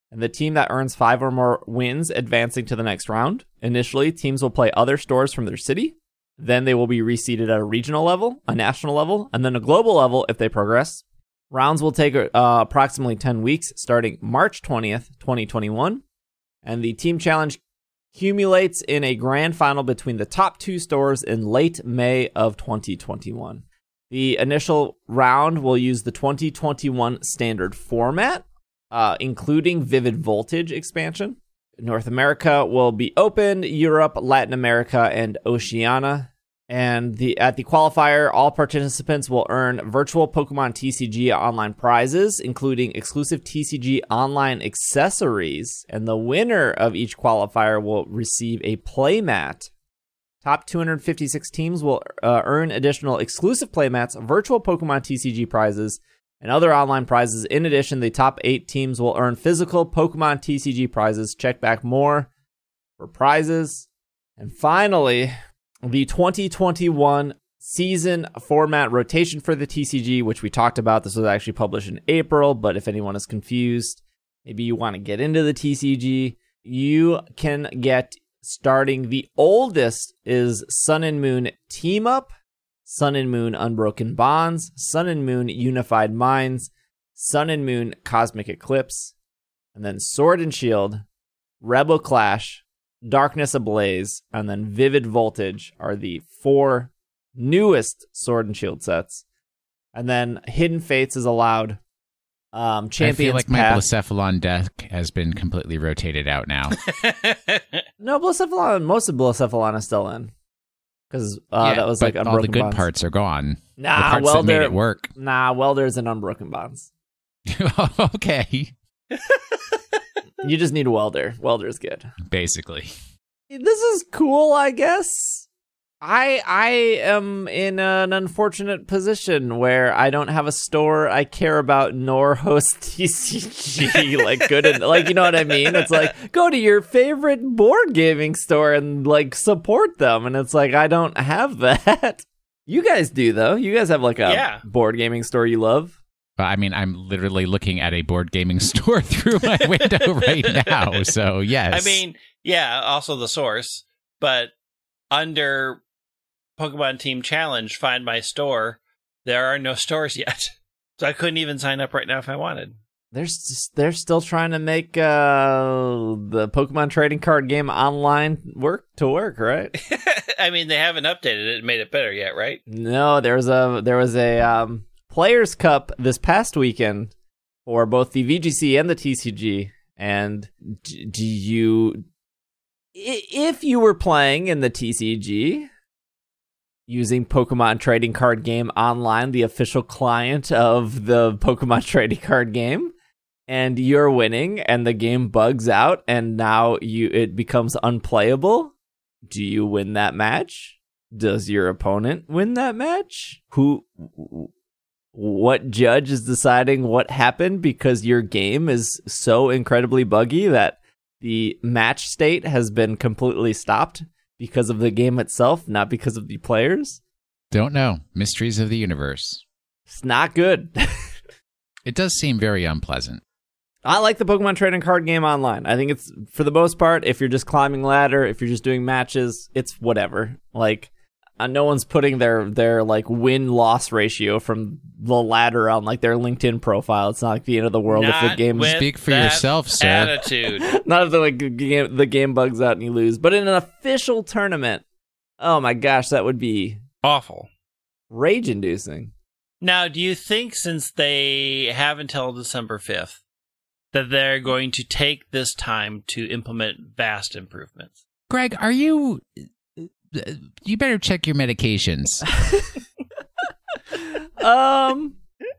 and the team that earns 5 or more wins advancing to the next round. Initially, teams will play other stores from their city. Then they will be reseeded at a regional level, a national level, and then a global level if they progress. Rounds will take approximately 10 weeks, starting March 20th, 2021. And the team challenge accumulates in a grand final between the top 2 stores in late May of 2021. The initial round will use the 2021 standard format, including Vivid Voltage expansion. North America will be open, Europe, Latin America, and Oceania. And at the qualifier, all participants will earn virtual Pokemon TCG online prizes, including exclusive TCG online accessories. And the winner of each qualifier will receive a playmat. Top 256 teams will earn additional exclusive playmats, virtual Pokemon TCG prizes, and other online prizes. In addition, the top 8 teams will earn physical Pokemon TCG prizes. Check back more for prizes. And finally, the 2021 season format rotation for the TCG, which we talked about. This was actually published in April, but if anyone is confused, maybe you want to get into the TCG, you can get starting. The oldest is Sun and Moon Team Up, Sun and Moon Unbroken Bonds, Sun and Moon Unified Minds, Sun and Moon Cosmic Eclipse, and then Sword and Shield, Rebel Clash, Darkness Ablaze, and then Vivid Voltage are the 4 newest Sword and Shield sets. And then Hidden Fates is allowed. Champions I feel like my Path. Blacephalon deck has been completely rotated out now. No, Blacephalon, most of Blacephalon is still in. Because that was like but Unbroken all the good Bonds. parts are gone. Nah, the parts Welder, that made it work. Nah, Welder's and Unbroken Bonds. Okay. You just need Welder. Welder's good. Basically. This is cool, I guess. I am in an unfortunate position where I don't have a store I care about nor host TCG like good and like, you know what I mean? It's like, go to your favorite board gaming store and like support them, and it's like I don't have that. You guys do though. You guys have like a board gaming store you love. I mean, I'm literally looking at a board gaming store through my window right now. So, yes. I mean, yeah, also the source. But under Pokemon Team Challenge, Find My Store, there are no stores yet. So I couldn't even sign up right now if I wanted. They're still trying to make the Pokemon trading card game online work, right? I mean, they haven't updated it and made it better yet, right? No, there was a Players Cup this past weekend for both the VGC and the TCG. And if you were playing in the TCG using Pokemon Trading Card Game Online, the official client of the Pokemon Trading Card Game, and you're winning and the game bugs out and now it becomes unplayable, do you win that match? Does your opponent win that match? What judge is deciding what happened because your game is so incredibly buggy that the match state has been completely stopped because of the game itself, not because of the players? Don't know. Mysteries of the universe. It's not good. It does seem very unpleasant. I like the Pokemon Trading Card Game Online. I think it's, for the most part, if you're just climbing ladder, if you're just doing matches, it's whatever. Like, no one's putting their like win-loss ratio from the ladder on like their LinkedIn profile. It's not like the end of the world if the game... Speak for yourself, sir. Attitude. Not if the game bugs out and you lose. But in an official tournament, oh my gosh, that would be... awful. Rage-inducing. Now, do you think since they have until December 5th, that they're going to take this time to implement vast improvements? Greg, are you... You better check your medications. I'm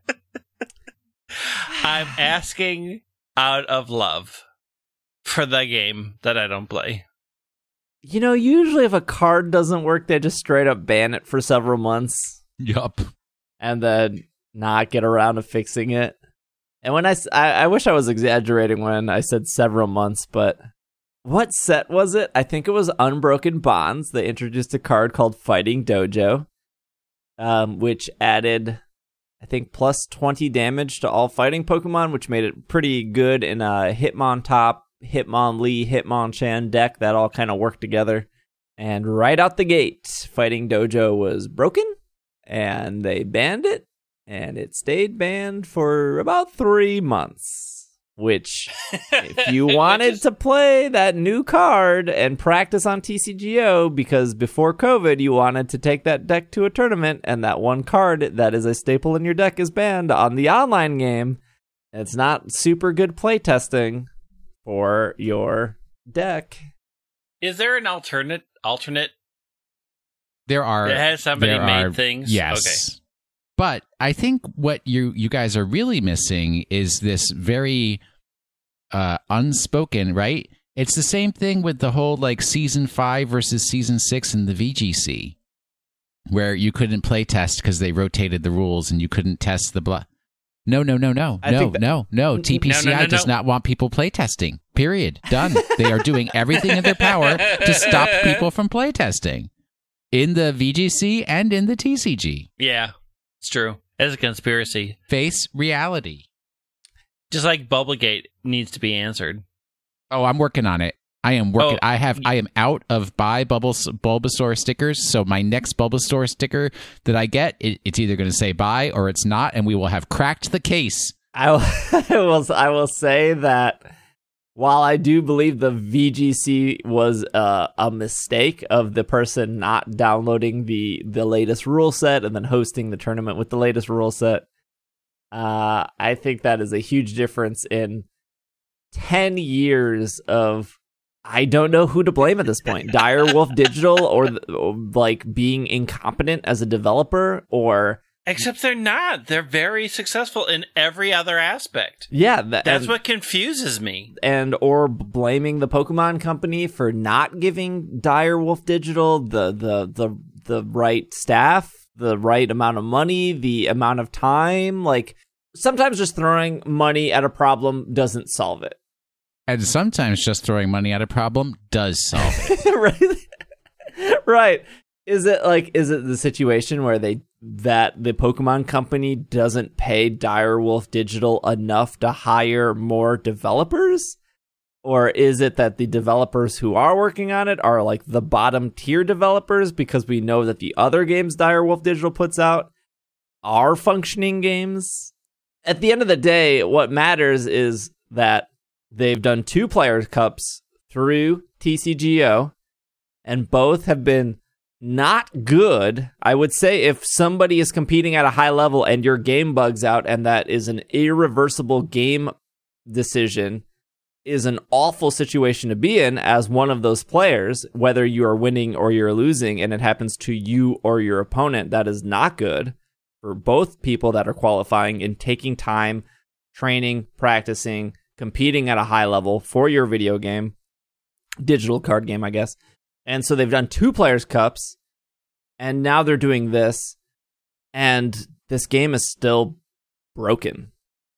asking out of love for the game that I don't play. You know, usually if a card doesn't work, they just straight up ban it for several months. Yup. And then not get around to fixing it. And when I wish I was exaggerating when I said several months, but what set was it? I think it was Unbroken Bonds. They introduced a card called Fighting Dojo, which added I think plus 20 damage to all fighting Pokemon, which made it pretty good in a Hitmontop, Hitmonlee, Hitmonchan deck that all kind of worked together. And right out the gate, Fighting Dojo was broken, and they banned it, and it stayed banned for about 3 months. Which, if you wanted to play that new card and practice on TCGO, because before COVID you wanted to take that deck to a tournament, and that one card that is a staple in your deck is banned on the online game, it's not super good playtesting for your deck. Is there an alternate? There are. That has somebody made things? Yes. Okay. But I think what you guys are really missing is this very unspoken, right? It's the same thing with the whole like season 5 versus season 6 in the VGC, where you couldn't play test because they rotated the rules and you couldn't test the No. TPCI does not want people playtesting. Period. Done. They are doing everything in their power to stop people from playtesting in the VGC and in the TCG. Yeah. It's true. It's a conspiracy. Face reality. Just like Bubblegate needs to be answered. Oh, I'm working on it. I am working. I am out of buy Bulbasaur stickers. So my next Bulbasaur sticker that I get, it's either going to say buy or it's not, and we will have cracked the case. I will say that while I do believe the VGC was a mistake of the person not downloading the latest rule set and then hosting the tournament with the latest rule set, I think that is a huge difference in 10 years of, I don't know who to blame at this point. Direwolf Digital or like being incompetent as a developer, or... Except they're not. They're very successful in every other aspect. Yeah. That's what confuses me. Or blaming the Pokemon Company for not giving Direwolf Digital the right staff, the right amount of money, the amount of time. Like, sometimes just throwing money at a problem doesn't solve it. And sometimes just throwing money at a problem does solve it. Right. Is it the situation where the Pokemon Company doesn't pay Direwolf Digital enough to hire more developers? Or is it that the developers who are working on it are like the bottom tier developers, because we know that the other games Direwolf Digital puts out are functioning games? At the end of the day, what matters is that they've done 2 Players' Cups through TCGO, and both have been not good. I would say if somebody is competing at a high level and your game bugs out and that is an irreversible game decision, is an awful situation to be in as one of those players, whether you are winning or you're losing, and it happens to you or your opponent. That is not good for both people that are qualifying and taking time, training, practicing, competing at a high level for your video game, digital card game, I guess. And so they've done 2 Players' Cups, and now they're doing this, and this game is still broken.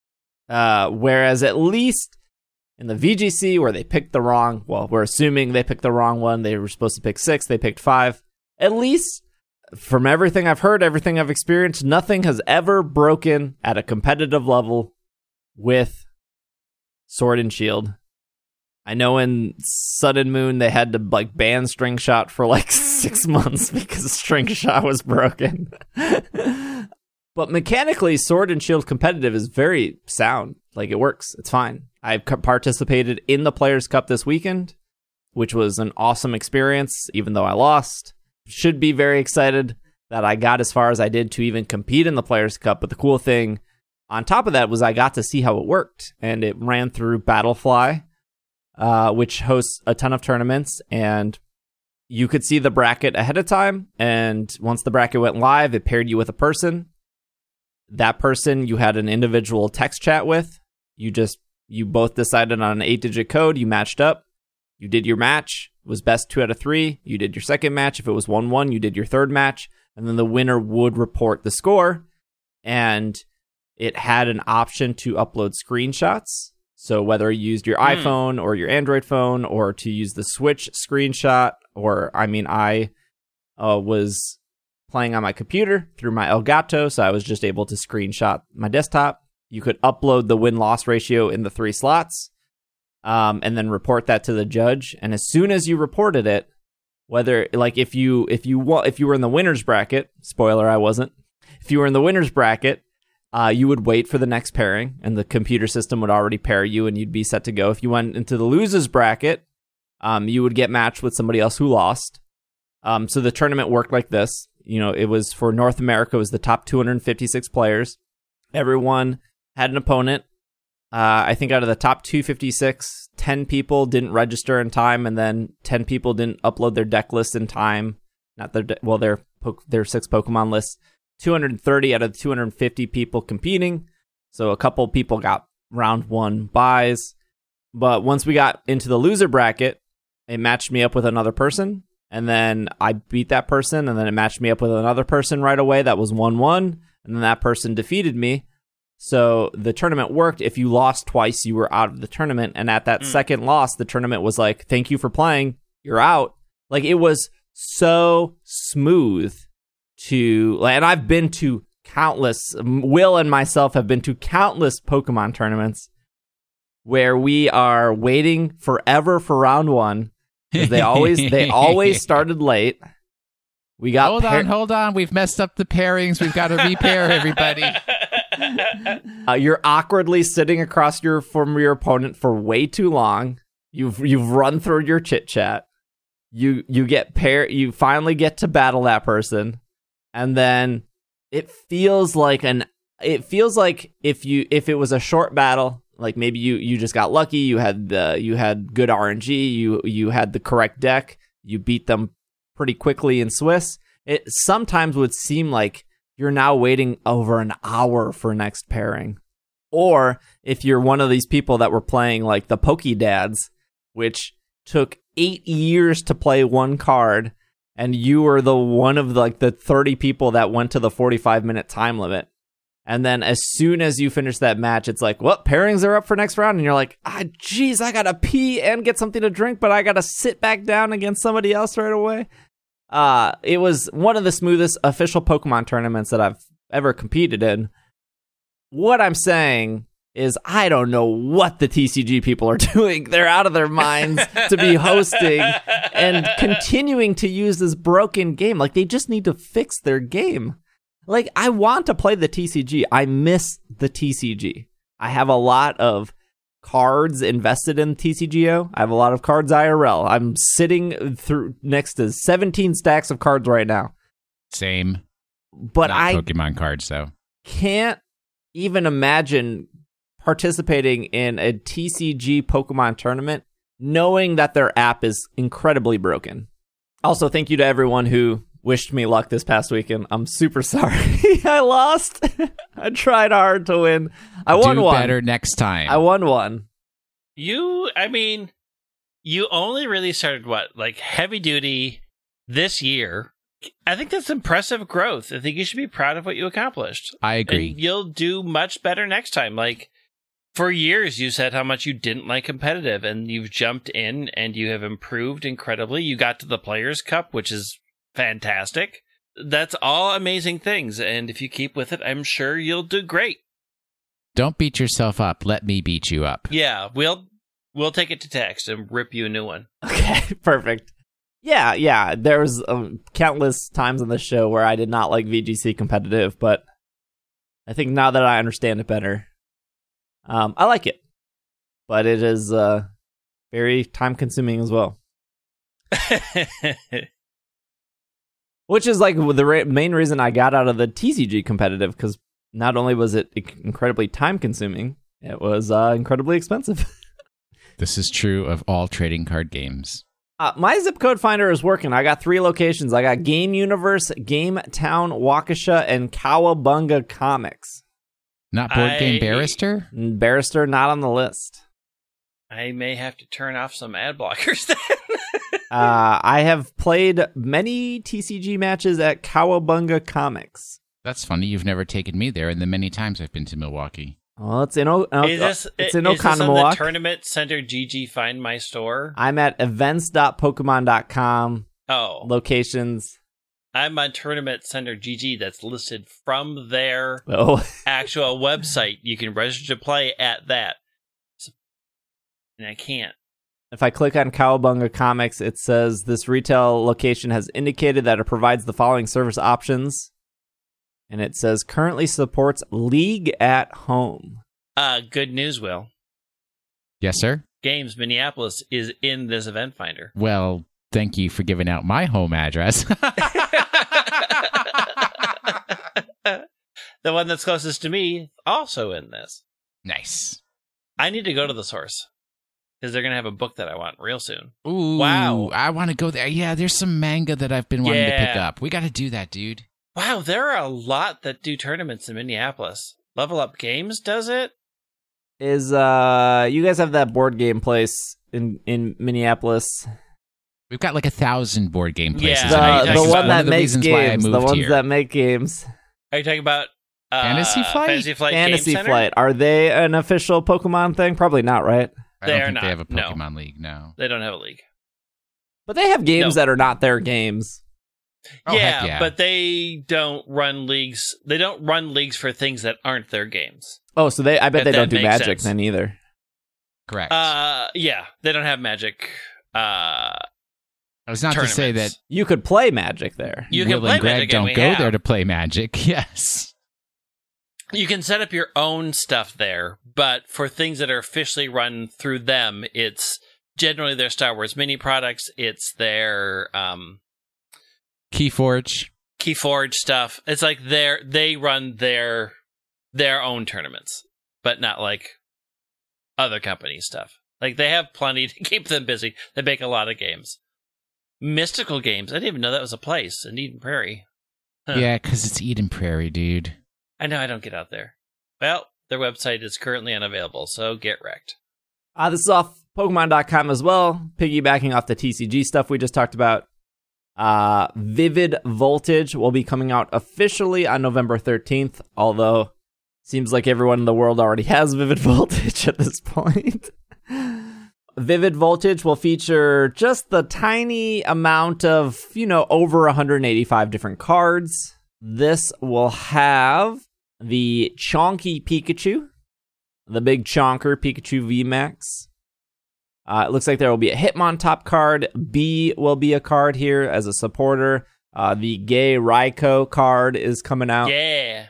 Whereas at least in the VGC, where they picked the wrong, well, we're assuming they picked the wrong one. They were supposed to pick 6, they picked 5. At least, from everything I've heard, everything I've experienced, nothing has ever broken at a competitive level with Sword and Shield. I know in Sun and Moon they had to like ban String Shot for like 6 months because String Shot was broken. But mechanically, Sword and Shield competitive is very sound. Like, it works. It's fine. I've participated in the Players' Cup this weekend, which was an awesome experience, even though I lost. Should be very excited that I got as far as I did to even compete in the Players' Cup. But the cool thing on top of that was I got to see how it worked. And it ran through Battlefly, which hosts a ton of tournaments, and you could see the bracket ahead of time, and once the bracket went live, it paired you with a person. That person you had an individual text chat with. You both decided on an 8-digit code, you matched up, you did your match, it was best 2 out of 3, you did your second match, if it was 1-1, you did your third match, and then the winner would report the score, and it had an option to upload screenshots. So whether you used your iPhone or your Android phone, or to use the Switch screenshot, or I was playing on my computer through my Elgato, so I was just able to screenshot my desktop. You could upload the win-loss ratio in the 3 slots, and then report that to the judge. And as soon as you reported it, whether like if you were in the winners bracket, spoiler, I wasn't. If you were in the winners bracket, you would wait for the next pairing, and the computer system would already pair you, and you'd be set to go. If you went into the losers bracket, you would get matched with somebody else who lost. So the tournament worked like this. You know, it was for North America, it was the top 256 players. Everyone had an opponent. I think out of the top 256, 10 people didn't register in time, and then 10 people didn't upload their deck list in time. Not their their 6 Pokemon lists. 230 out of the 250 people competing. So a couple people got round 1 buys. But once we got into the loser bracket, it matched me up with another person. And then I beat that person, and then it matched me up with another person right away. That was 1-1, and then that person defeated me. So the tournament worked. If you lost twice, you were out of the tournament. And at that second loss, the tournament was like, thank you for playing. You're out. Like, it was so smooth and I've been to countless, Will and myself have been to countless Pokemon tournaments where we are waiting forever for round 1. They always started late. We got hold on. We've messed up the pairings. We've got to repair everybody. You're awkwardly sitting across from your opponent for way too long. You've run through your chit chat. You get paired. You finally get to battle that person, and then it feels like if it was a short battle. Like maybe you just got lucky. You had good RNG. You had the correct deck. You beat them pretty quickly in Swiss. It sometimes would seem like you're now waiting over an hour for next pairing. Or if you're one of these people that were playing like the Pokédads, which took 8 years to play one card, and you were one of the 30 people that went to the 45-minute time limit. And then as soon as you finish that match, it's like, well, pairings are up for next round. And you're like, geez, I got to pee and get something to drink, but I got to sit back down against somebody else right away. It was one of the smoothest official Pokemon tournaments that I've ever competed in. What I'm saying is I don't know what the TCG people are doing. They're out of their minds to be hosting and continuing to use this broken game. Like, they just need to fix their game. Like, I want to play the TCG. I miss the TCG. I have a lot of cards invested in TCGO. I have a lot of cards IRL. I'm sitting next to 17 stacks of cards right now. Same. But not Pokemon cards, though. Can't even imagine participating in a TCG Pokemon tournament knowing that their app is incredibly broken. Also, thank you to everyone who wished me luck this past weekend. I'm super sorry. I lost. I tried hard to win. I won one. Do better next time. I won one. You only really started heavy duty this year. I think that's impressive growth. I think you should be proud of what you accomplished. I agree. And you'll do much better next time. Like, for years, you said how much you didn't like competitive, and you've jumped in and you have improved incredibly. You got to the Players' Cup, which is fantastic. That's all amazing things, and if you keep with it, I'm sure you'll do great. Don't beat yourself up. Let me beat you up. Yeah, we'll take it to text and rip you a new one. Okay, perfect. Yeah. There was countless times on the show where I did not like VGC competitive, but I think now that I understand it better, I like it. But it is very time-consuming as well. Which is like the main reason I got out of the TCG competitive, because not only was it incredibly time-consuming, it was incredibly expensive. This is true of all trading card games. My zip code finder is working. I got 3 locations. I got Game Universe, Game Town, Waukesha, and Cowabunga Comics. Not Board Game Barrister? Barrister not on the list. I may have to turn off some ad blockers then. I have played many TCG matches at Cowabunga Comics. That's funny. You've never taken me there, and the many times I've been to Milwaukee. Well, it's in Oconomowoc. Is this on the Tournament Center GG Find My Store? I'm at events.pokemon.com. Oh. Locations. I'm on Tournament Center GG that's listed from their Oh, actual website. You can register to play at that. And I can't. if I click on Cowabunga Comics, it says this retail location has indicated that it provides the following service options. And it says currently supports League at Home. Good news, Will. Yes, sir. Games Minneapolis is in this event finder. Well, thank you for giving out my home address. The one that's closest to me also in this. Nice. I need to go to the source because they're going to have a book that I want real soon. Ooh, Wow. I want to go there. Yeah, there's some manga that I've been wanting to pick Yeah. up. We got to do that, dude. Wow, there are a lot that do tournaments in Minneapolis. Level Up Games does it. Is you guys have that board game place in Minneapolis? We've got like 1,000 board game places. Yeah. and I- The this is one that of the makes reasons why I games. The moved ones here. that make games. Are you talking about Fantasy Flight? Fantasy Flight Fantasy Game Center? Flight. Are they an official Pokemon thing? Probably not, right? I don't They're think not, they have a no. Pokemon League, no. They don't have a league. But they have games No. that are not their games. Oh, heck yeah. But they don't run leagues. They don't run leagues for things that aren't their games. Oh, so I bet If they that don't do makes Magic sense. then either. Correct. Yeah, they don't have Magic. I was not to say that tournaments. You could play Magic there. You Will can play and Greg Magic, and don't we go have. there to play Magic. Yes. You can set up your own stuff there, but for things that are officially run through them, it's generally their Star Wars mini products. It's their Keyforge. Keyforge stuff. It's like they run their own tournaments, but not like other companies' stuff. Like they have plenty to keep them busy. They make a lot of games. Mystical Games. I didn't even know that was a place in Eden Prairie. Huh. Yeah, because it's Eden Prairie, dude. I know I don't get out there. Well, their website is currently unavailable, so get wrecked. This is off Pokemon.com as well, piggybacking off the TCG stuff we just talked about. Vivid Voltage will be coming out officially on November 13th, although seems like everyone in the world already has Vivid Voltage at this point. Vivid Voltage will feature just the tiny amount of, over 185 different cards. This will have the Chonky Pikachu, the big chonker Pikachu VMAX. It looks like there will be a Hitmontop card. B will be a card here as a supporter. The Gay Raikou card is coming out. Yeah.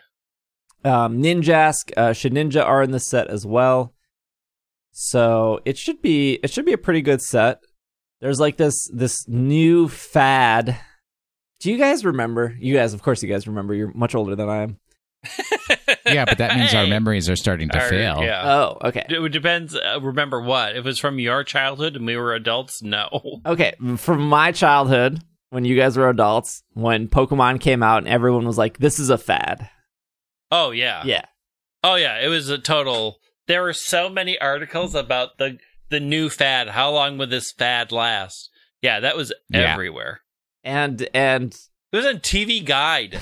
Ninjask, Shedinja are in the set as well. So it should be a pretty good set. There's like this new fad. Do you guys remember? Of course you guys remember. You're much older than I am. Yeah, but that means our Hey. memories are starting to fail. Yeah. Oh, okay. It depends. Remember what? If it was from your childhood and we were adults, no. Okay, from my childhood, when you guys were adults, when Pokemon came out and everyone was like, this is a fad. Oh, yeah. Yeah. Oh, yeah. It was a total. There were so many articles about the new fad. How long would this fad last? Yeah, that was Yeah. everywhere. And It was on TV Guide.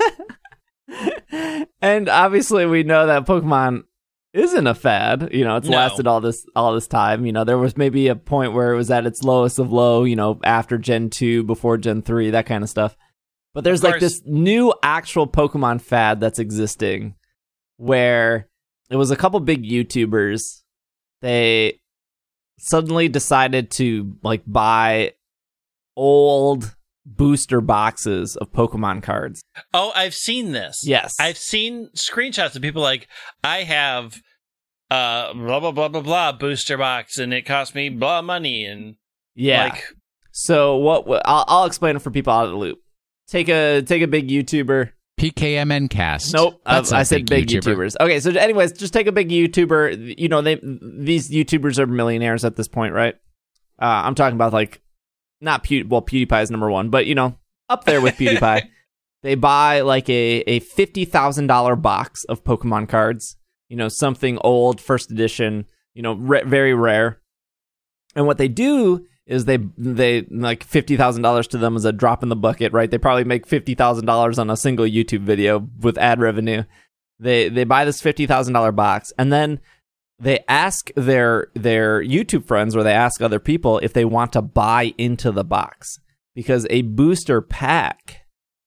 and obviously we know that Pokemon isn't a fad. It's No. lasted all this time. There was maybe a point where it was at its lowest of low, after Gen 2, before Gen 3, that kind of stuff. But there's Of like course. this new actual Pokemon fad that's existing where it was a couple big YouTubers. They suddenly decided to like buy old booster boxes of Pokemon cards. Oh, I've seen this. Yes. I've seen screenshots of people like, I have blah, blah, blah, blah, blah booster box and it cost me blah money. And Yeah. like, So what I'll explain it for people out of the loop. Take a big YouTuber. PKMN cast. Nope, That's I a said big YouTubers. Okay, so anyways, just take a big YouTuber. These YouTubers are millionaires at this point, right? I'm talking about like not PewDiePie is number one, but up there with PewDiePie. They buy like a $50,000 box of Pokemon cards. Something old, first edition. Very rare. And what they do is they like $50,000 to them is a drop in the bucket, right? They probably make $50,000 on a single YouTube video with ad revenue. They buy this $50,000 box, and then they ask their YouTube friends, or they ask other people if they want to buy into the box, because a booster pack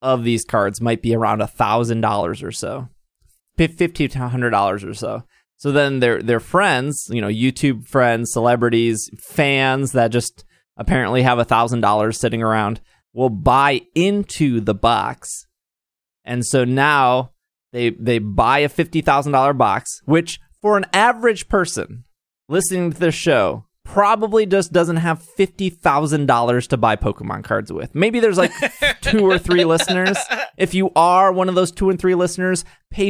of these cards might be around $1,000 or so, $1,500 or so. So then their friends, YouTube friends, celebrities, fans that just apparently have $1,000 sitting around will buy into the box. And so now they buy a $50,000 box, which for an average person listening to this show probably just doesn't have $50,000 to buy Pokemon cards with. Maybe there's like 2 or 3 listeners. If you are one of those 2 and 3 listeners,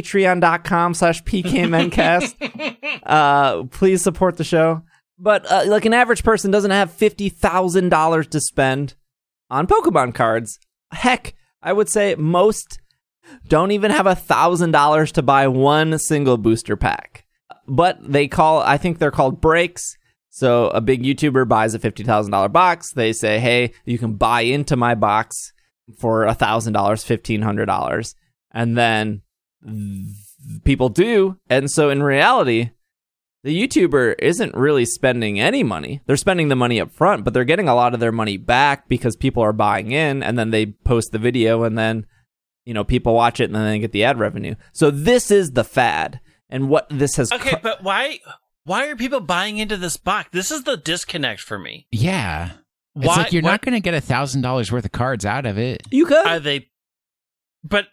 patreon.com/PKMNcast. Please support the show. But like an average person doesn't have $50,000 to spend on Pokemon cards. Heck, I would say most don't even have $1,000 to buy one single booster pack. But I think they're called breaks. So a big YouTuber buys a $50,000 box. They say, hey, you can buy into my box for $1,000, $1,500. And then people do. And so in reality, the YouTuber isn't really spending any money. They're spending the money up front, but they're getting a lot of their money back because people are buying in, and then they post the video, and then people watch it, and then they get the ad revenue. So this is the fad. And what this has... Okay, but why are people buying into this box? This is the disconnect for me. Yeah. It's like you're not going to get $1,000 worth of cards out of it. You could. Are they... But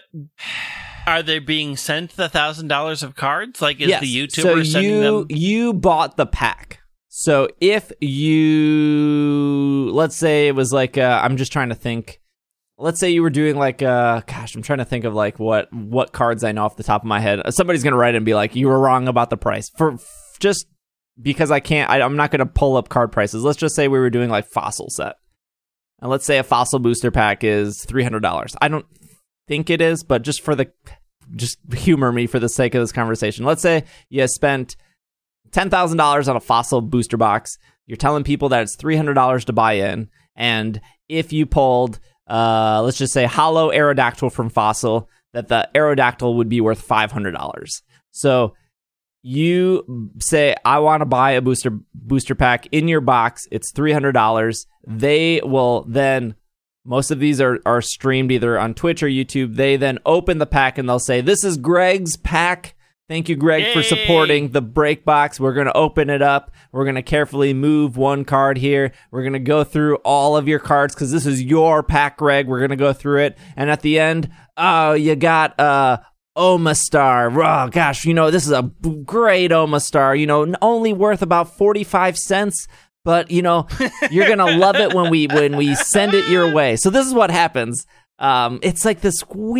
are they being sent the $1,000 of cards? Like, is the YouTuber sending them? You bought the pack. So if you... Let's say it was like... I'm just trying to think... Let's say you were doing like, I'm trying to think of like what cards I know off the top of my head. Somebody's going to write and be like, you were wrong about the price. For just because I'm not going to pull up card prices. Let's just say we were doing like Fossil set. And let's say a Fossil booster pack is $300. I don't think it is, but just humor me for the sake of this conversation. Let's say you spent $10,000 on a Fossil booster box. You're telling people that it's $300 to buy in. And if you pulled... let's just say Hollow Aerodactyl from Fossil, that the Aerodactyl would be worth $500. So you say, I want to buy a booster pack in your box. It's $300. They will then, most of these are streamed either on Twitch or YouTube. They then open the pack and they'll say, this is Greg's pack. Thank you, Greg, for supporting the break box. We're going to open it up. We're going to carefully move one card here. We're going to go through all of your cards because this is your pack, Greg. We're going to go through it. And at the end, you got Omastar. Oh, gosh, this is a great Omastar. Only worth about 45 cents. But, you're going to love it when we send it your way. So this is what happens. It's like this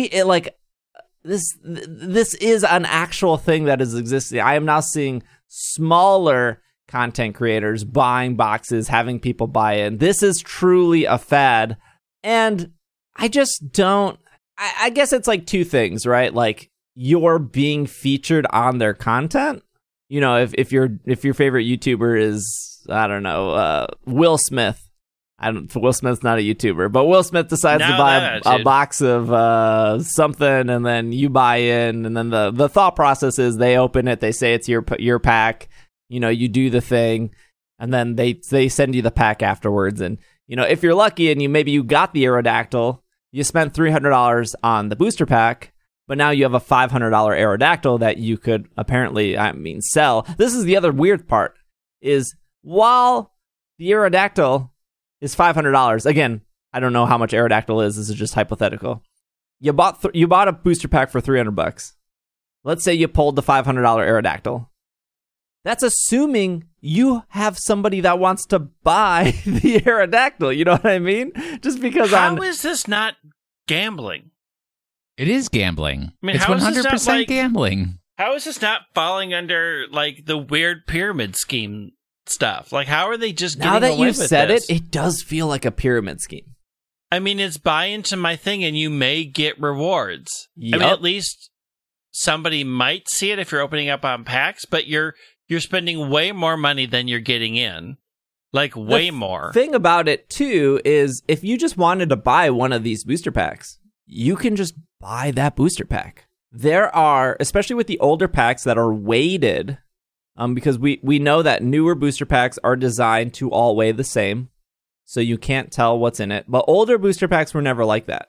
This is an actual thing that is existing. I am now seeing smaller content creators buying boxes, having people buy in. This is truly a fad. And I just don't... I guess it's like 2 things, right? Like, you're being featured on their content. If your favorite YouTuber is, I don't know, Will Smith. Will Smith's not a YouTuber, but Will Smith decides to buy a box of something, and then you buy in, and then the thought process is they open it, they say it's your pack, you do the thing, and then they send you the pack afterwards. And if you're lucky and you got the Aerodactyl, you spent $300 on the booster pack, but now you have a $500 Aerodactyl that you could apparently, sell. This is the other weird part, is while the Aerodactyl is $500. Again, I don't know how much Aerodactyl is. This is just hypothetical. You bought a booster pack for $300. Let's say you pulled the $500 Aerodactyl. That's assuming you have somebody that wants to buy the Aerodactyl. You know what I mean? Just because How is this not gambling? It is gambling. It's how 100% gambling. How is this not falling under like the weird pyramid scheme stuff? Like, how are they just getting now that away you've with said this? it does feel like a pyramid scheme. It's buy into my thing and you may get rewards. Yep. At least somebody might see it if you're opening up on packs, but you're spending way more money than you're getting in. Like, way more. The thing about it too is if you just wanted to buy one of these booster packs, you can just buy that booster pack. There are, especially with the older packs that are weighted, because we know that newer booster packs are designed to all weigh the same, so you can't tell what's in it. But older booster packs were never like that.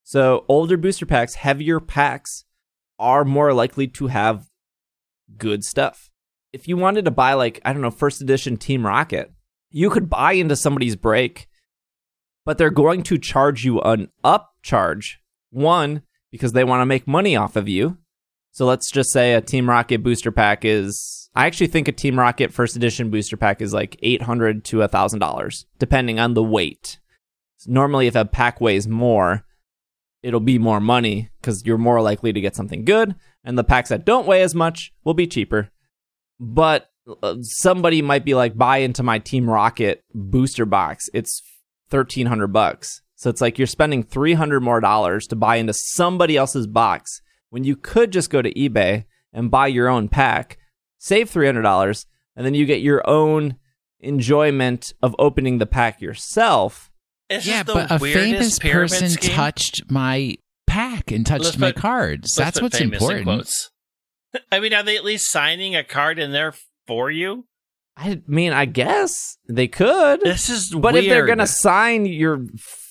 So older booster packs, heavier packs are more likely to have good stuff. If you wanted to buy like, I don't know, first edition Team Rocket, you could buy into somebody's break, but they're going to charge you an upcharge. One, because they want to make money off of you. So let's just say a Team Rocket booster pack is, I actually think a Team Rocket first edition booster pack is like $800 to $1,000, depending on the weight. So normally if a pack weighs more, it'll be more money because you're more likely to get something good. And the packs that don't weigh as much will be cheaper. But somebody might be like, buy into my Team Rocket booster box. It's $1,300. So it's like you're spending $300 more to buy into somebody else's box when you could just go to eBay and buy your own pack, save $300, and then you get your own enjoyment of opening the pack yourself. Yeah, but a famous person touched my pack and touched my cards. That's what's important. I mean, are they at least signing a card in there for you? I mean, I guess they could. This is but weird. If they're going to sign your,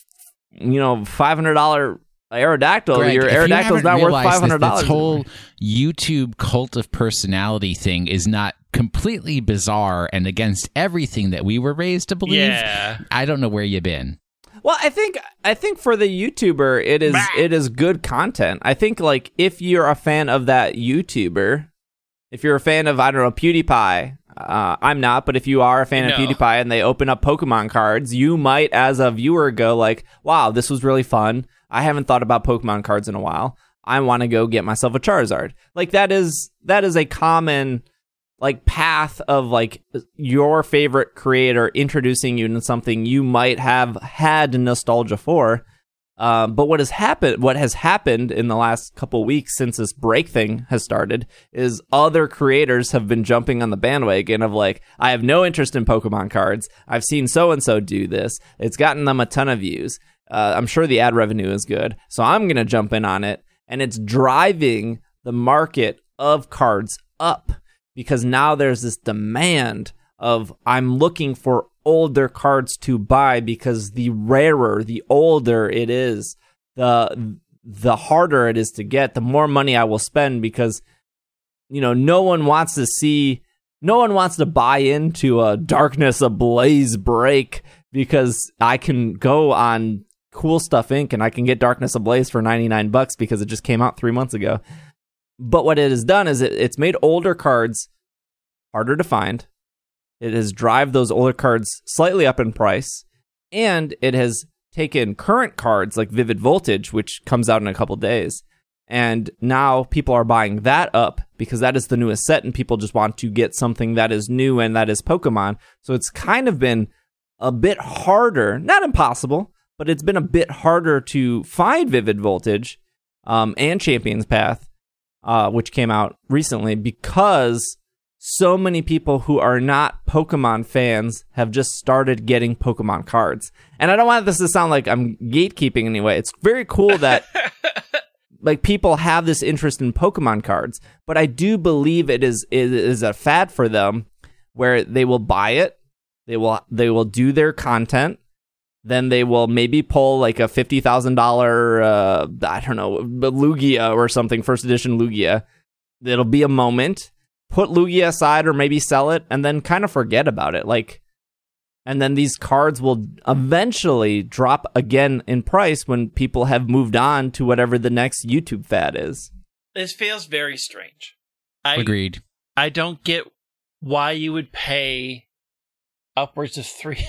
$500 Aerodactyl, Greg, your Aerodactyl's not worth $500. This whole YouTube cult of personality thing is not completely bizarre and against everything that we were raised to believe. Yeah. I don't know where you've been. Well, I think for the YouTuber, it is good content. I think like if you're a fan of that YouTuber, if you're a fan of, I don't know, PewDiePie, I'm not, but if you are a fan of PewDiePie and they open up Pokemon cards, you might, as a viewer, go like, wow, this was really fun. I haven't thought about Pokemon cards in a while. I want to go get myself a Charizard. Like that is a common like path of like your favorite creator introducing you into something you might have had nostalgia for. But what has happened in the last couple weeks since this break thing has started is other creators have been jumping on the bandwagon of like, I have no interest in Pokemon cards. I've seen so-and-so do this. It's gotten them a ton of views. I'm sure the ad revenue is good. So I'm going to jump in on it. And it's driving the market of cards up because now there's this demand of I'm looking for older cards to buy because the rarer, the older it is, the harder it is to get, the more money I will spend because, no one wants to buy into a Darkness Ablaze break because I can go on Cool Stuff Inc. and I can get Darkness Ablaze for $99 because it just came out 3 months ago. But what it has done is it's made older cards harder to find. It has driven those older cards slightly up in price, and it has taken current cards like Vivid Voltage, which comes out in a couple days, and now people are buying that up because that is the newest set, and people just want to get something that is new and that is Pokemon. So it's kind of been a bit harder, not impossible, but it's been a bit harder to find Vivid Voltage and Champion's Path, which came out recently because so many people who are not Pokemon fans have just started getting Pokemon cards. And I don't want this to sound like I'm gatekeeping anyway. It's very cool that like people have this interest in Pokemon cards, but I do believe it is a fad for them where they will buy it, they will do their content, then they will maybe pull like a $50,000 I don't know, Lugia or something, first edition Lugia. It'll be a moment. Put Lugia aside or maybe sell it and then kind of forget about it. And then these cards will eventually drop again in price when people have moved on to whatever the next YouTube fad is. This feels very strange. Agreed. I don't get why you would pay upwards of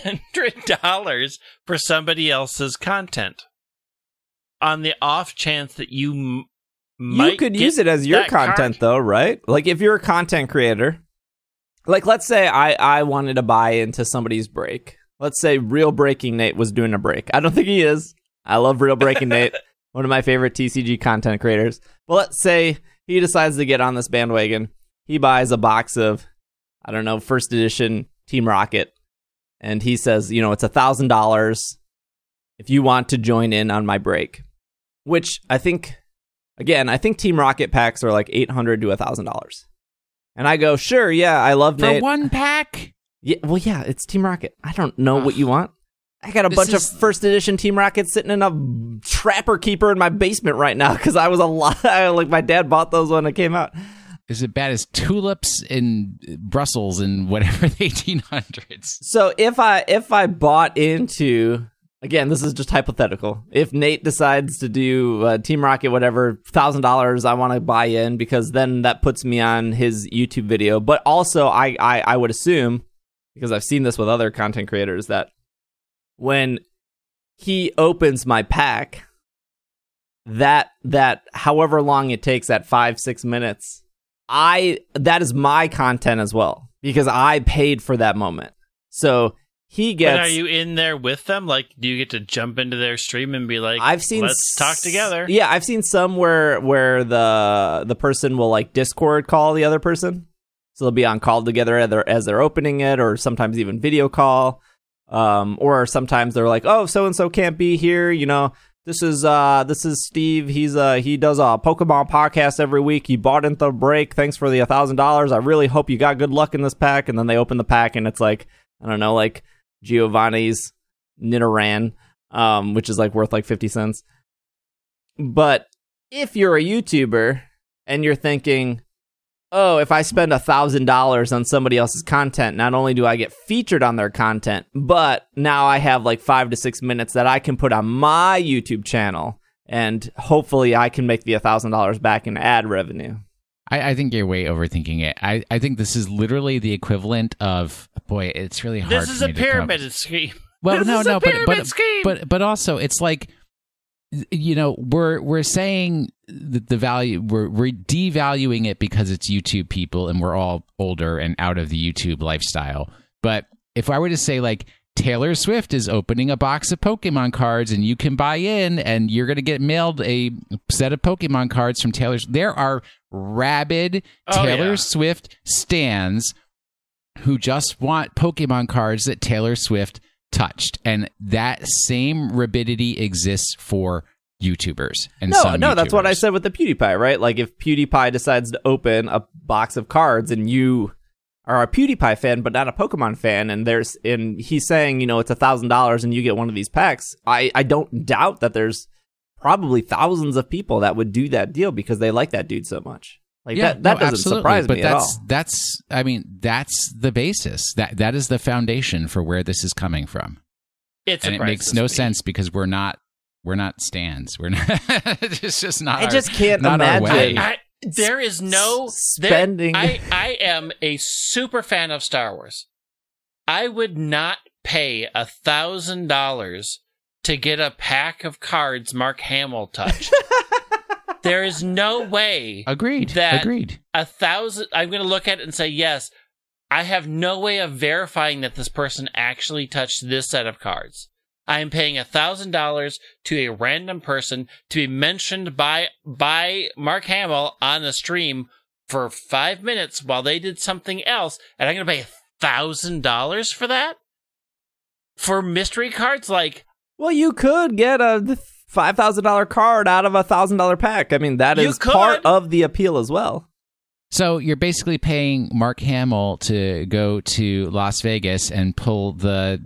$300 for somebody else's content on the off chance that you could use it as your content, though, right? Like, if you're a content creator, like, let's say I wanted to buy into somebody's break. Let's say Real Breaking Nate was doing a break. I don't think he is. I love Real Breaking Nate, one of my favorite TCG content creators. But let's say he decides to get on this bandwagon. He buys a box of, I don't know, first edition Team Rocket. And he says, it's $1,000 if you want to join in on my break. Which I think Team Rocket packs are like $800 to $1,000. And I go, sure, yeah, I love Nate. For one pack? Yeah, well, yeah, it's Team Rocket. I don't know what you want. I got a bunch of first edition Team Rockets sitting in a Trapper Keeper in my basement right now because I was like my dad bought those when it came out. Is it bad as tulips in Brussels in whatever the 1800s? So if I bought into, again, this is just hypothetical. If Nate decides to do Team Rocket, whatever, $1,000, I want to buy in because then that puts me on his YouTube video. But also, I would assume, because I've seen this with other content creators, that when he opens my pack, that however long it takes, that 5-6 minutes, that is my content as well because I paid for that moment. So he gets. But are you in there with them? Like, do you get to jump into their stream and be like, let's talk together? Yeah, I've seen some where the person will like Discord call the other person. So they'll be on call together as they're opening it, or sometimes even video call. Or sometimes they're like, oh, so-and-so can't be here. You know, this is Steve. He does a Pokemon podcast every week. He bought into the break. Thanks for the $1,000. I really hope you got good luck in this pack. And then they open the pack and it's like, I don't know, like Giovanni's Nidoran, which is like worth like 50 cents. But if you're a YouTuber and you're thinking, oh, if I spend $1,000 on somebody else's content, not only do I get featured on their content, but now I have like 5 to 6 minutes that I can put on my YouTube channel, and hopefully I can make the $1,000 back in ad revenue. I think you're way overthinking it. I think this is literally the equivalent of, boy, it's really hard. This is a pyramid scheme. Well, but also it's like, you know, we're saying that the value, we're devaluing it because it's YouTube people and we're all older and out of the YouTube lifestyle. But if I were to say like Taylor Swift is opening a box of Pokemon cards and you can buy in and you're going to get mailed a set of Pokemon cards from Taylor, there are rabid Taylor Swift stans who just want Pokemon cards that Taylor Swift touched, and that same rabidity exists for YouTubers. And no, that's what I said with the PewDiePie, right? Like if PewDiePie decides to open a box of cards and you are a PewDiePie fan but not a Pokemon fan, and he's saying, you know, it's $1,000 and you get one of these packs, I don't doubt that there's probably thousands of people that would do that deal because they like that dude so much. Like that doesn't absolutely surprise me at all. That's the basis. That is the foundation for where this is coming from. It makes no sense because we're not stands. We're not. It's just not. I just can't imagine. There is no spending. I am a super fan of Star Wars. I would not pay $1,000 to get a pack of cards Mark Hamill touched. There is no way. Agreed. $1,000. I'm going to look at it and say, yes, I have no way of verifying that this person actually touched this set of cards. I am paying $1,000 to a random person to be mentioned by Mark Hamill on the stream for 5 minutes while they did something else, and I'm going to pay $1,000 for that? For mystery cards? Like, well, you could get a $5,000 card out of a $1,000 pack. I mean, that is part of the appeal as well. So you're basically paying Mark Hamill to go to Las Vegas and pull the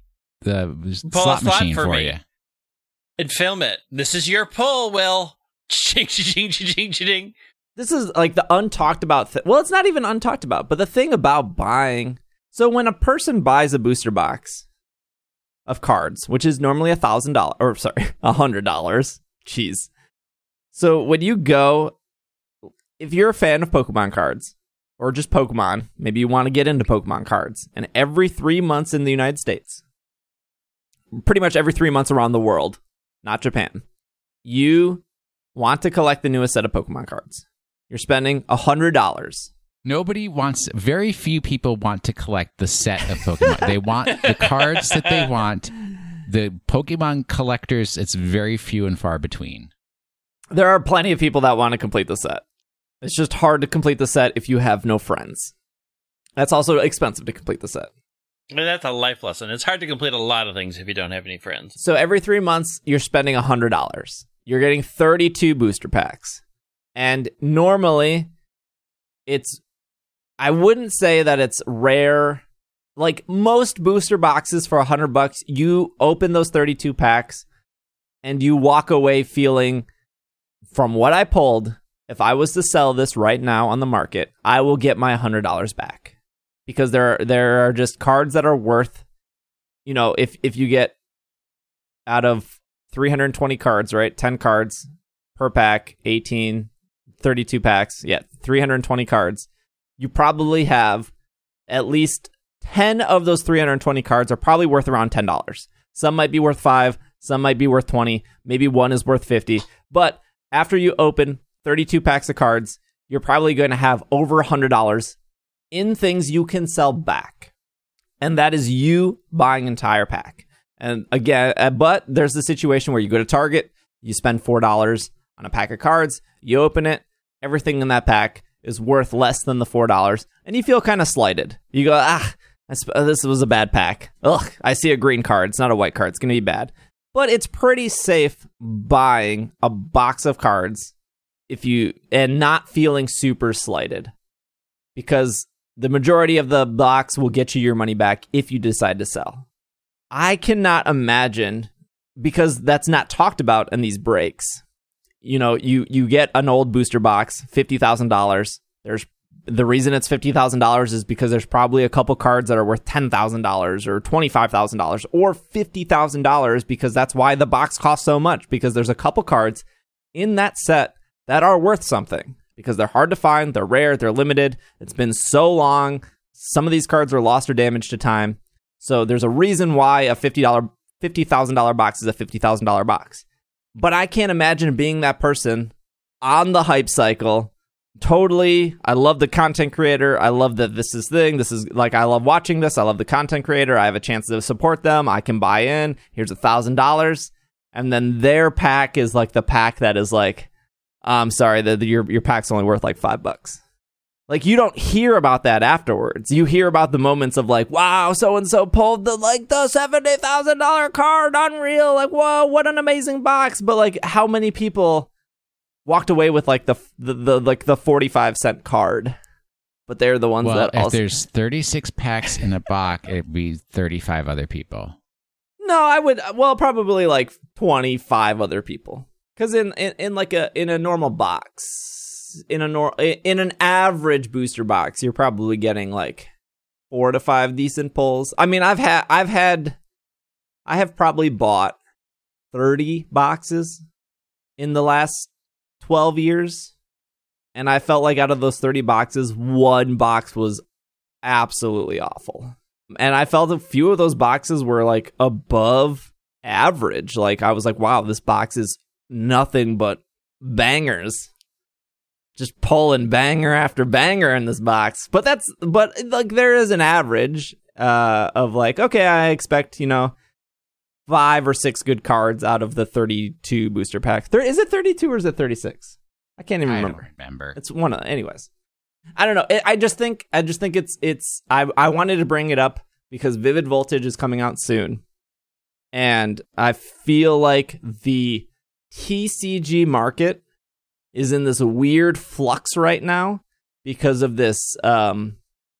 slot machine for you and film it. This is your pull, Will. Ching, ching, ching, ching. This is like the untalked about thing. Well, it's not even untalked about, but the thing about buying. So when a person buys a booster box of cards, which is normally $1,000, or sorry, $100. Jeez. So when you go, if you're a fan of Pokemon cards, or just Pokemon, maybe you want to get into Pokemon cards, and every 3 months in the United States, pretty much every 3 months around the world, not Japan, you want to collect the newest set of Pokemon cards. You're spending $100. Very few people want to collect the set of Pokemon. They want the cards that they want. The Pokemon collectors, it's very few and far between. There are plenty of people that want to complete the set. It's just hard to complete the set if you have no friends. That's also expensive to complete the set. And that's a life lesson. It's hard to complete a lot of things if you don't have any friends. So every 3 months, you're spending $100. You're getting 32 booster packs. And normally, I wouldn't say that it's rare. like most booster boxes for $100, you open those 32 packs and you walk away feeling, from what I pulled, if I was to sell this right now on the market, I will get my $100 back. Because there are just cards that are worth, you know, if you get out of 320 cards, right? 10 cards per pack, 18, 32 packs. Yeah, 320 cards. You probably have at least 10 of those 320 cards are probably worth around $10. Some might be worth 5, some might be worth 20, maybe one is worth 50. But after you open 32 packs of cards, you're probably going to have over $100 in things you can sell back. And that is you buying an entire pack. And again, but there's the situation where you go to Target, you spend $4 on a pack of cards, you open it, everything in that pack is worth less than the $4, and you feel kind of slighted. You go, this was a bad pack. Ugh, I see a green card. It's not a white card. It's going to be bad. But it's pretty safe buying a box of cards and not feeling super slighted, because the majority of the box will get you your money back if you decide to sell. I cannot imagine, because that's not talked about in these breaks. You know, you get an old booster box, $50,000. The reason it's $50,000 is because there's probably a couple cards that are worth $10,000 or $25,000 or $50,000, because that's why the box costs so much, because there's a couple cards in that set that are worth something, because they're hard to find, they're rare, they're limited. It's been so long. Some of these cards are lost or damaged to time. So there's a reason why a $50,000 box is a $50,000 box. But I can't imagine being that person on the hype cycle. Totally. I love the content creator. I love that this is like, I love watching this. I love the content creator. I have a chance to support them. I can buy in. Here's $1,000. And then their pack is like the pack that is like, I'm sorry, your pack's only worth like $5. Like, you don't hear about that afterwards. You hear about the moments of like, wow, so-and-so pulled the $70,000 card, unreal. Like, whoa, what an amazing box. But like, how many people walked away with like the 45-cent card? But they're the ones that if there's 36 packs in a box, it'd be 35 other people. No, I would, probably like 25 other people. Because in a normal box, in an average booster box, you're probably getting like 4 to 5 decent pulls. I mean, I have probably bought 30 boxes in the last 12 years, and I felt like out of those 30 boxes, one box was absolutely awful. And I felt a few of those boxes were like above average. Like, I was like, wow, this box is nothing but bangers, just pulling banger after banger in this box. But like, there is an average of like, okay, I expect, 5 or 6 good cards out of the 32 booster pack. Is it 32 or is it 36? I can't even remember. I don't remember. It's one of, anyways. I don't know. I just think it's. I wanted to bring it up because Vivid Voltage is coming out soon, and I feel like the TCG market is in this weird flux right now because of this fad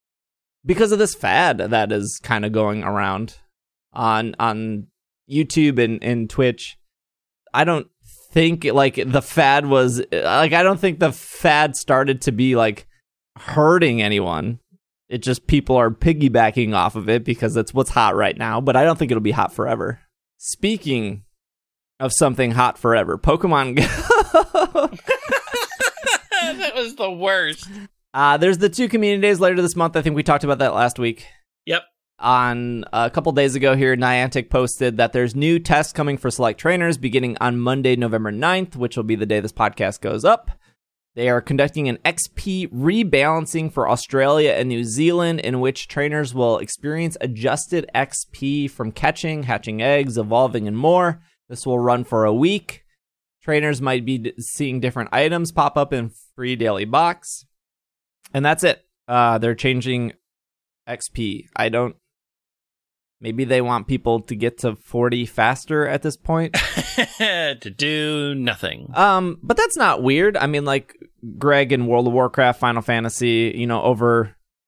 that is kind of going around on YouTube and Twitch. I don't think the fad was like, I don't think the fad started to be like hurting anyone. It just, people are piggybacking off of it because that's what's hot right now, but I don't think it'll be hot forever. Speaking of something hot forever, Pokemon Go. That was the worst. There's the 2 community days later this month. I think we talked about that last week. Yep. On a couple days ago here, Niantic posted that there's new tests coming for select trainers beginning on Monday, November 9th, which will be the day this podcast goes up. They are conducting an XP rebalancing for Australia and New Zealand, in which trainers will experience adjusted XP from catching, hatching eggs, evolving, and more. This will run for a week. Trainers might be seeing different items pop up in free daily box. And that's it. They're changing XP. Maybe they want people to get to 40 faster at this point. To do nothing. But that's not weird. I mean, like Greg in World of Warcraft, Final Fantasy, over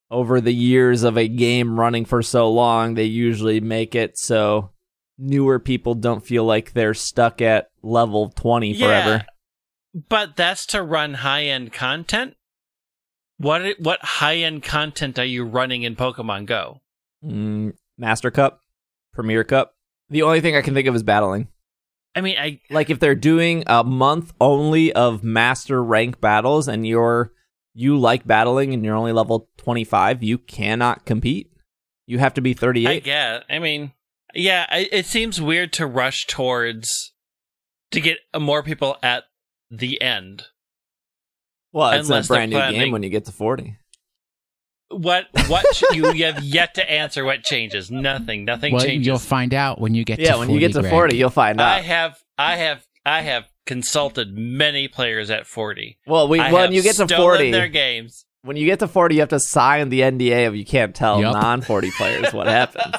over the years of a game running for so long, they usually make it so newer people don't feel like they're stuck at level 20 forever. But that's to run high-end content? What high-end content are you running in Pokemon Go? Master Cup, Premier Cup. The only thing I can think of is battling. I mean, like if they're doing a month only of master rank battles and you like battling and you're only level 25, you cannot compete. You have to be 38. I guess. I mean, yeah, it seems weird to rush towards to get more people at the end. Well, it's a brand new game when you get to 40. What you have yet to answer what changes. Nothing changes. You'll find out when you get to 40. Yeah, when you get to 40, you'll find out. I have consulted many players at 40. Well, when you get to 40, their games. When you get to 40, you have to sign the NDA of you can't tell non-40 players what happens.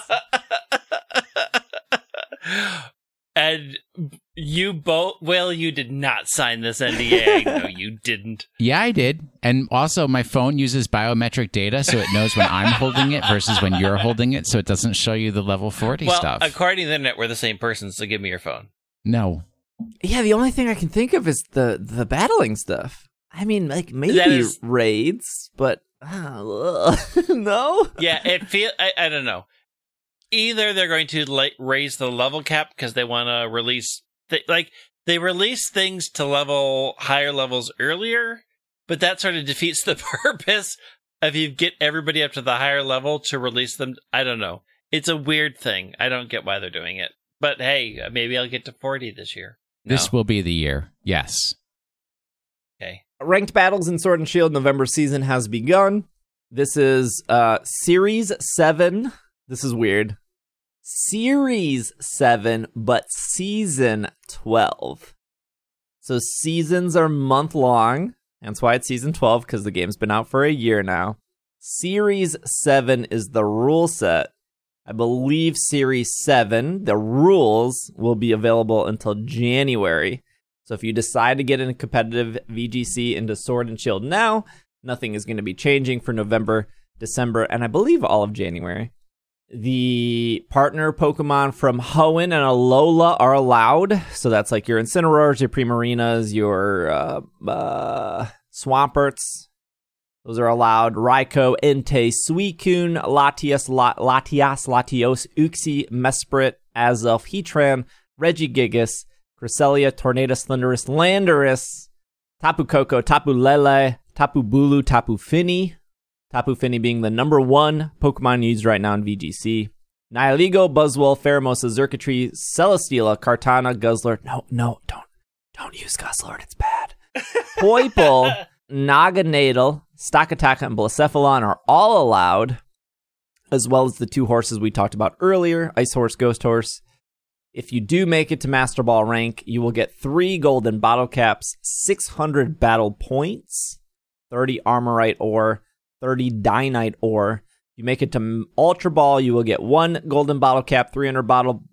And you both, Will, you did not sign this NDA. No, you didn't. Yeah, I did. And also, my phone uses biometric data, so it knows when I'm holding it versus when you're holding it, so it doesn't show you the level 40 stuff. According to the internet, we're the same person, so give me your phone. No. Yeah, the only thing I can think of is the battling stuff. I mean, like, maybe raids, but no? Yeah, I don't know. Either they're going to raise the level cap because they want to release... they release things to higher levels earlier, but that sort of defeats the purpose of you get everybody up to the higher level to release them. I don't know. It's a weird thing. I don't get why they're doing it. But hey, maybe I'll get to 40 this year. No? This will be the year. Yes. Okay. Ranked battles in Sword and Shield November season has begun. This is Series 7. This is weird. Series 7, but Season 12. So seasons are month long. That's why it's Season 12, because the game's been out for a year now. Series 7 is the rule set. I believe Series 7, the rules, will be available until January. So if you decide to get in a competitive VGC into Sword and Shield now, nothing is going to be changing for November, December, and I believe all of January. The partner Pokemon from Hoenn and Alola are allowed. So that's like your Incineroars, your Primarinas, your Swamperts. Those are allowed. Raikou, Entei, Suicune, Latias, Latios, Uxie, Mesprit, Azelf, Heatran, Regigigas, Cresselia, Tornadus, Thundurus, Landorus, Tapu Koko, Tapu Lele, Tapu Bulu, Tapu Fini. Tapu Fini being the number 1 Pokemon used right now in VGC. Nihilego, Buzzwole, Pheromosa, Xurkitree, Celesteela, Kartana, Guzzlord. No, don't use Guzzlord. It's bad. Poipole, Naganadel, Stakataka, and Blacephalon are all allowed, as well as the 2 horses we talked about earlier, Ice Horse, Ghost Horse. If you do make it to Master Ball rank, you will get 3 golden bottle caps, 600 battle points, 30 Armorite ore, 30 Dynite ore. If you make it to Ultra Ball, you will get 1 golden bottle cap, 300 battle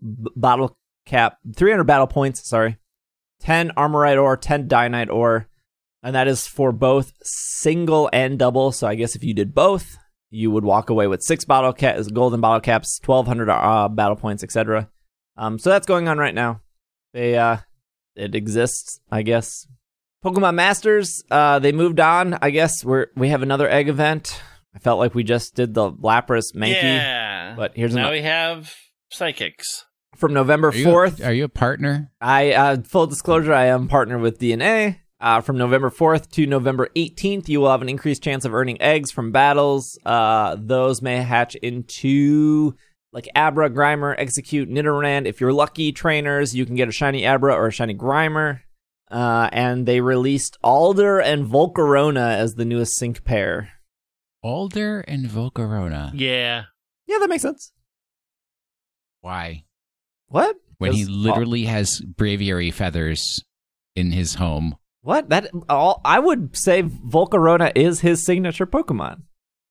points, 10 Armorite ore, 10 Dynite ore, and that is for both single and double. So I guess if you did both, you would walk away with 6 golden bottle caps, 1,200 battle points, etc. So that's going on right now. It exists, I guess. Pokemon Masters, they moved on. I guess we have another egg event. I felt like we just did the Lapras Mankey. Yeah. But here's now we have Psychics. From November 4th. Are you a partner? Full disclosure, I am partnered with DNA. From November 4th to November 18th, you will have an increased chance of earning eggs from battles. Those may hatch into like Abra, Grimer, Execute, Nidoran. If you're lucky, trainers, you can get a shiny Abra or a shiny Grimer. And they released Alder and Volcarona as the newest sync pair. Alder and Volcarona. Yeah. Yeah, that makes sense. Why? What? When he literally has Braviary feathers in his home. What? I would say Volcarona is his signature Pokemon.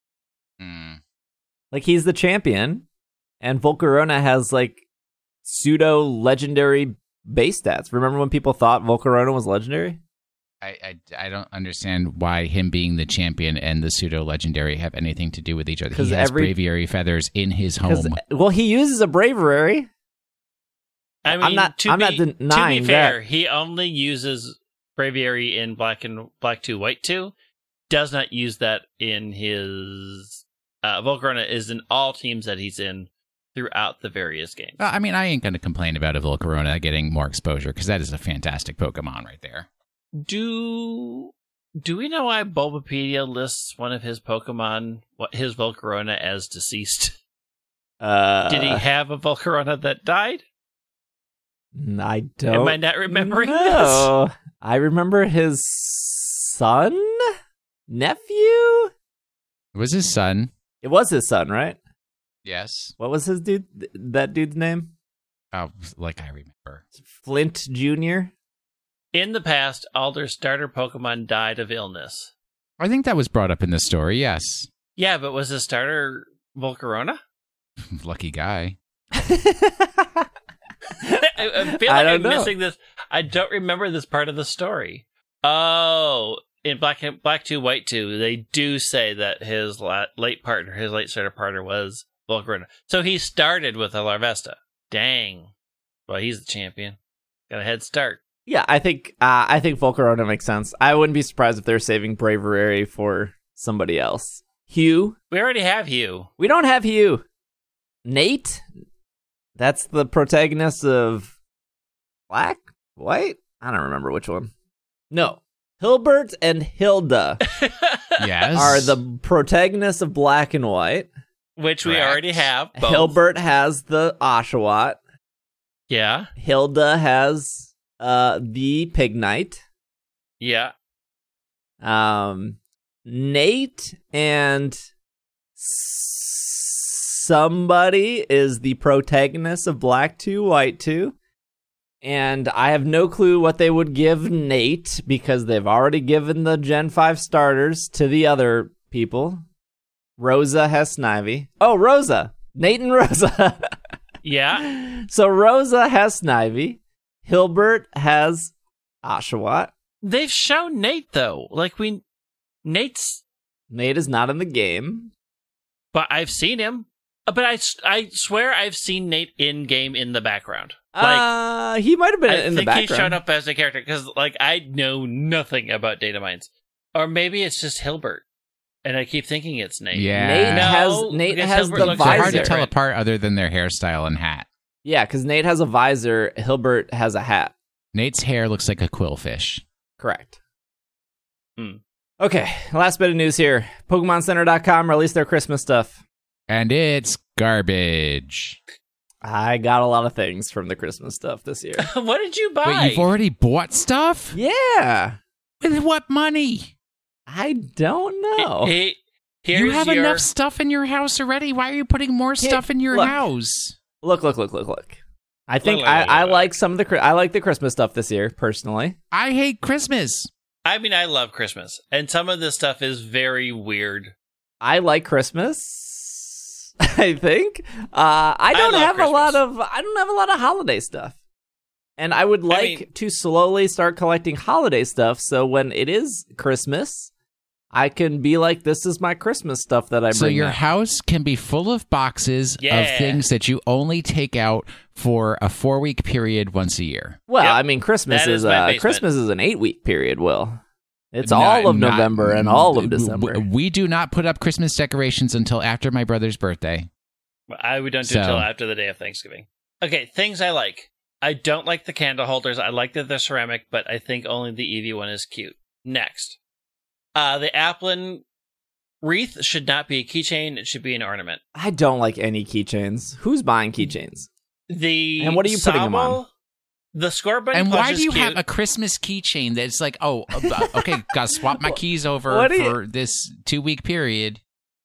Like, he's the champion, and Volcarona has, like, pseudo-legendary base stats. Remember when people thought Volcarona was legendary? I don't understand why him being the champion and the pseudo-legendary have anything to do with each other. 'Cause He has braviary feathers in his home. Well, he uses a braviary. I mean, I'm not denying to be fair, that. he only uses Braviary in Black 2, White 2. Does not use that in his Volcarona is in all teams that he's in throughout the various games. I mean, I ain't going to complain about a Volcarona getting more exposure because that is a fantastic Pokemon right there. Do we know why Bulbapedia lists one of his Pokemon, his Volcarona, as deceased? Did he have a Volcarona that died? I don't. Am I not remembering this? I remember his son, nephew. It was his son. It was his son, right? Yes. What was his dude? That dude's name? Oh, like I remember. Flint Jr. In the past, all their starter Pokemon died of illness. I think that was brought up in the story, yes. Yeah, but was the starter Volcarona? Lucky guy. I feel like I'm missing this. I don't remember this part of the story. Oh, in Black 2, White 2, they do say that his late starter partner was Volcarona. So he started with a Larvesta. Dang. Well, he's the champion. Got a head start. Yeah, I think Volcarona makes sense. I wouldn't be surprised if they're saving Braviary for somebody else. Hugh? We already have Hugh. We don't have Hugh. Nate? That's the protagonist of Black? White? I don't remember which one. No. Hilbert and Hilda Yes. are the protagonists of Black and White. Which we already have. Both. Hilbert has the Oshawott. Yeah. Hilda has the Pignite. Yeah. Nate and somebody is the protagonist of Black 2, White 2. And I have no clue what they would give Nate because they've already given the Gen 5 starters to the other people. Rosa has Snivy. Oh, Rosa. Nate and Rosa. Yeah. So Rosa has Snivy. Hilbert has Oshawott. They've shown Nate, though. Nate is not in the game. But I've seen him. But I swear I've seen Nate in-game in the background. He might have been in the background. I think he showed up as a character, because, I know nothing about data mines. Or maybe it's just Hilbert, and I keep thinking it's Nate. Yeah. Nate has the visor. They're hard to tell apart other than their hairstyle and hat. Yeah, because Nate has a visor, Hilbert has a hat. Nate's hair looks like a quillfish. Correct. Okay, last bit of news here. PokemonCenter.com released their Christmas stuff. And it's garbage. I got a lot of things from the Christmas stuff this year. What did you buy? Wait, you've already bought stuff? Yeah. With what money? I don't know. You have enough stuff in your house already. Why are you putting more stuff in your house? Look. I think I like I like the Christmas stuff this year, personally. I hate Christmas. I mean, I love Christmas, and some of this stuff is very weird. I like Christmas. I think I don't have a lot of holiday stuff, and I would like to slowly start collecting holiday stuff. So when it is Christmas, I can be like, "This is my Christmas stuff that I bring." So your house can be full of boxes of things that you only take out for a 4-week period once a year. Well, I mean, Christmas is an 8-week period. Will. It's all of November and all of December. We do not put up Christmas decorations until after my brother's birthday. We don't do it until after the day of Thanksgiving. Okay, things I like. I don't like the candle holders. I like that they're ceramic, but I think only the Eevee one is cute. Next. The Applin wreath should not be a keychain. It should be an ornament. I don't like any keychains. Who's buying keychains? And what are you putting them on? The Score Bunny and why do you cute. have a Christmas keychain that's like, okay, gotta swap my keys over for this 2-week period?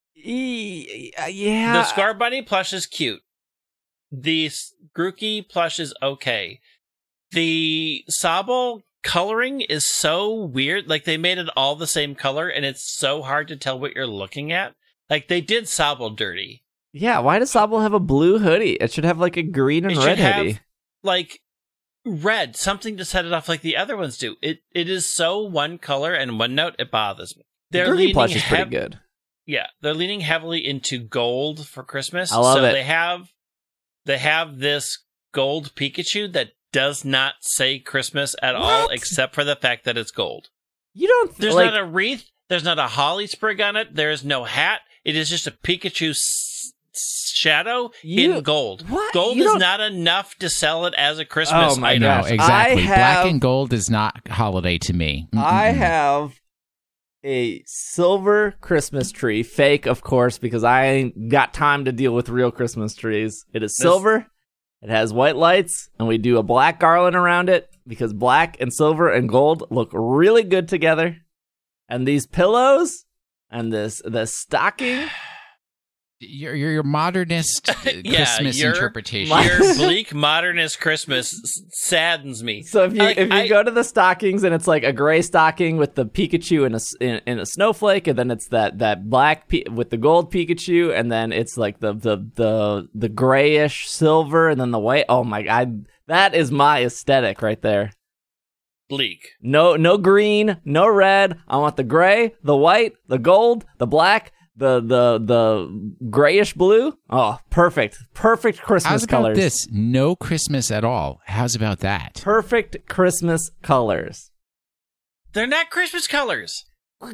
Yeah. The Scar Bunny plush is cute. The Grookey plush is okay. The Sobble coloring is so weird. They made it all the same color, and it's so hard to tell what you're looking at. They did Sobble dirty. Yeah, why does Sobble have a blue hoodie? It should have a green and red hoodie. red, something to set it off like the other ones do. It is so one color and one note, it bothers me. The Gurney plush is pretty good. Yeah, they're leaning heavily into gold for Christmas. I love it. They have this gold Pikachu that does not say Christmas at all, except for the fact that it's gold. You don't. There's not a wreath. There's not a holly sprig on it. There is no hat. It is just a Pikachu shadow in gold. What? Gold is not enough to sell it as a Christmas item. No, exactly. Black and gold is not holiday to me. I have a silver Christmas tree, fake, of course, because I ain't got time to deal with real Christmas trees. It is silver. It has white lights, and we do a black garland around it because black and silver and gold look really good together. And these pillows and the stocking. Your modernist Christmas interpretation. Your bleak modernist Christmas saddens me. So if you go to the stockings and it's like a gray stocking with the Pikachu in a snowflake, and then it's that black with the gold Pikachu, and then it's like the grayish silver, and then the white. Oh my god, that is my aesthetic right there. Bleak. No green, no red. I want the gray, the white, the gold, the black. The grayish blue. Oh, perfect Christmas colors. How's about this? No Christmas at all. How's about that? Perfect Christmas colors. They're not Christmas colors.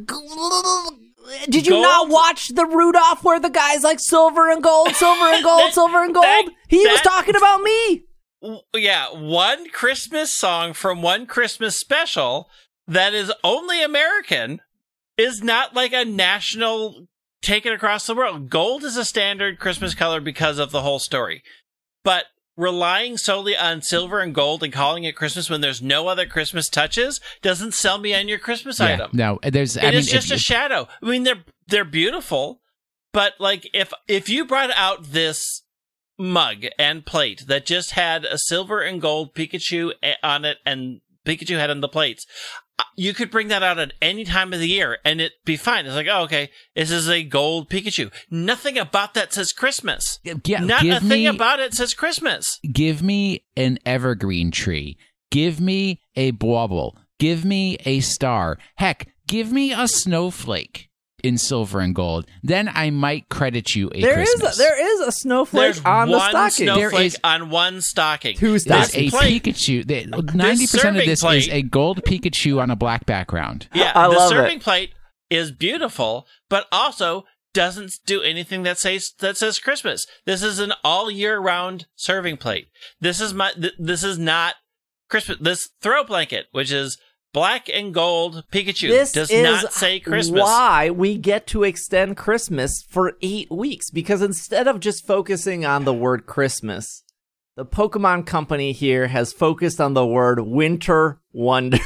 Did you not watch the Rudolph where the guy's like silver and gold, silver and gold, silver and gold? He was talking about me. Yeah, one Christmas song from one Christmas special that is only American is not like a national taken across the world. Gold is a standard Christmas color because of the whole story. But relying solely on silver and gold and calling it Christmas when there's no other Christmas touches doesn't sell me on your Christmas item. No, there's. It is just a shadow. I mean, they're beautiful, but like if you brought out this mug and plate that just had a silver and gold Pikachu on it and Pikachu had on the plates, you could bring that out at any time of the year and it'd be fine. It's like, oh, okay, this is a gold Pikachu. Nothing about that says Christmas. Yeah, Not a thing about it says Christmas. Give me an evergreen tree. Give me a bauble. Give me a star. Heck, give me a snowflake in silver and gold. Then I might credit you a Christmas. There is a snowflake on the stocking. There is on one stocking. Two stockings. There's a Pikachu. 90% of this is a gold Pikachu on a black background. Yeah, I the love serving it. plate is beautiful, but also doesn't do anything that says Christmas. This is an all year round serving plate. This is not Christmas. This throw blanket, which is black and gold Pikachu, does not say Christmas. Why we get to extend Christmas for 8 weeks, because instead of just focusing on the word Christmas, the Pokemon Company here has focused on the word Winter Wonders.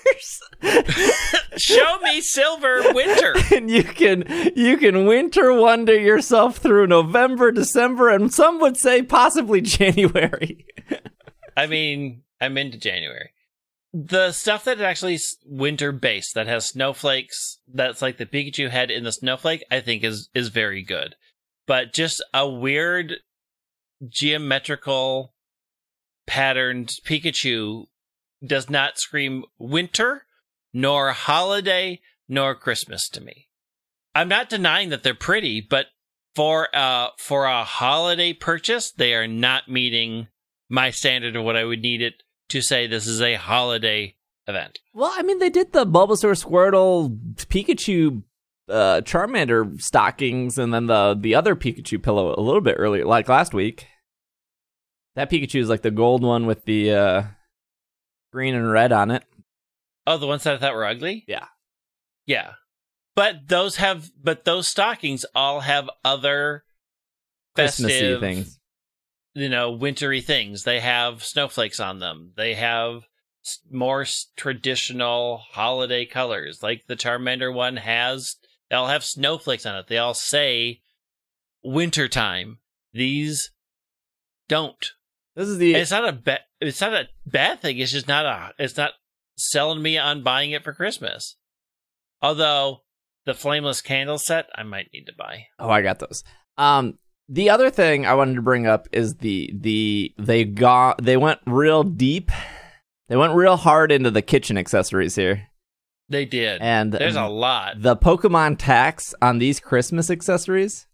Show me Silver Winter. And you can winter wonder yourself through November, December, and some would say possibly January. I mean, I'm into January. The stuff that actually winter based, that has snowflakes, that's like the Pikachu head in the snowflake, I think is very good. But just a weird geometrical patterned Pikachu does not scream winter, nor holiday, nor Christmas to me. I'm not denying that they're pretty, but for a holiday purchase, they are not meeting my standard of what I would need it to say this is a holiday event. Well, I mean, they did the Bulbasaur, Squirtle, Pikachu, Charmander stockings, and then the other Pikachu pillow a little bit earlier, like last week. That Pikachu is like the gold one with the green and red on it. Oh, the ones that I thought were ugly? Yeah. Yeah. But those stockings all have other Christmassy festive things. Wintry things. They have snowflakes on them. They have more traditional holiday colors. Like the Charmander one they all have snowflakes on it. They all say wintertime. These don't. It's not a bad thing. It's just it's not selling me on buying it for Christmas. Although the flameless candle set, I might need to buy. Oh, I got those. The other thing I wanted to bring up is they went real deep. They went real hard into the kitchen accessories here. They did. And there's a lot. The Pokemon tax on these Christmas accessories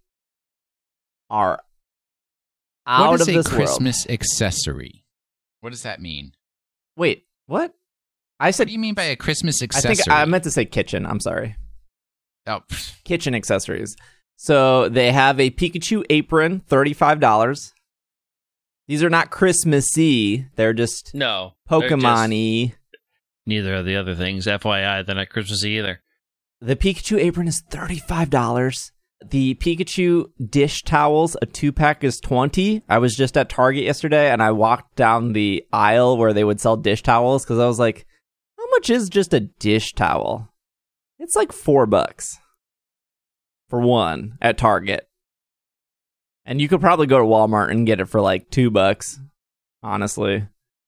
are out of this world. What is a Christmas accessory? What does that mean? Wait, what? I said. What do you mean by a Christmas accessory? I think I meant to say kitchen. I'm sorry. Oh, kitchen accessories. So they have a Pikachu apron, $35. These are not Christmassy. They're just Pokemon-y. Neither of the other things. FYI, they're not Christmassy either. The Pikachu apron is $35. The Pikachu dish towels, a 2-pack is $20. I was just at Target yesterday, and I walked down the aisle where they would sell dish towels, because I was like, how much is just a dish towel? It's like $4 for one at Target. And you could probably go to Walmart and get it for like $2, honestly.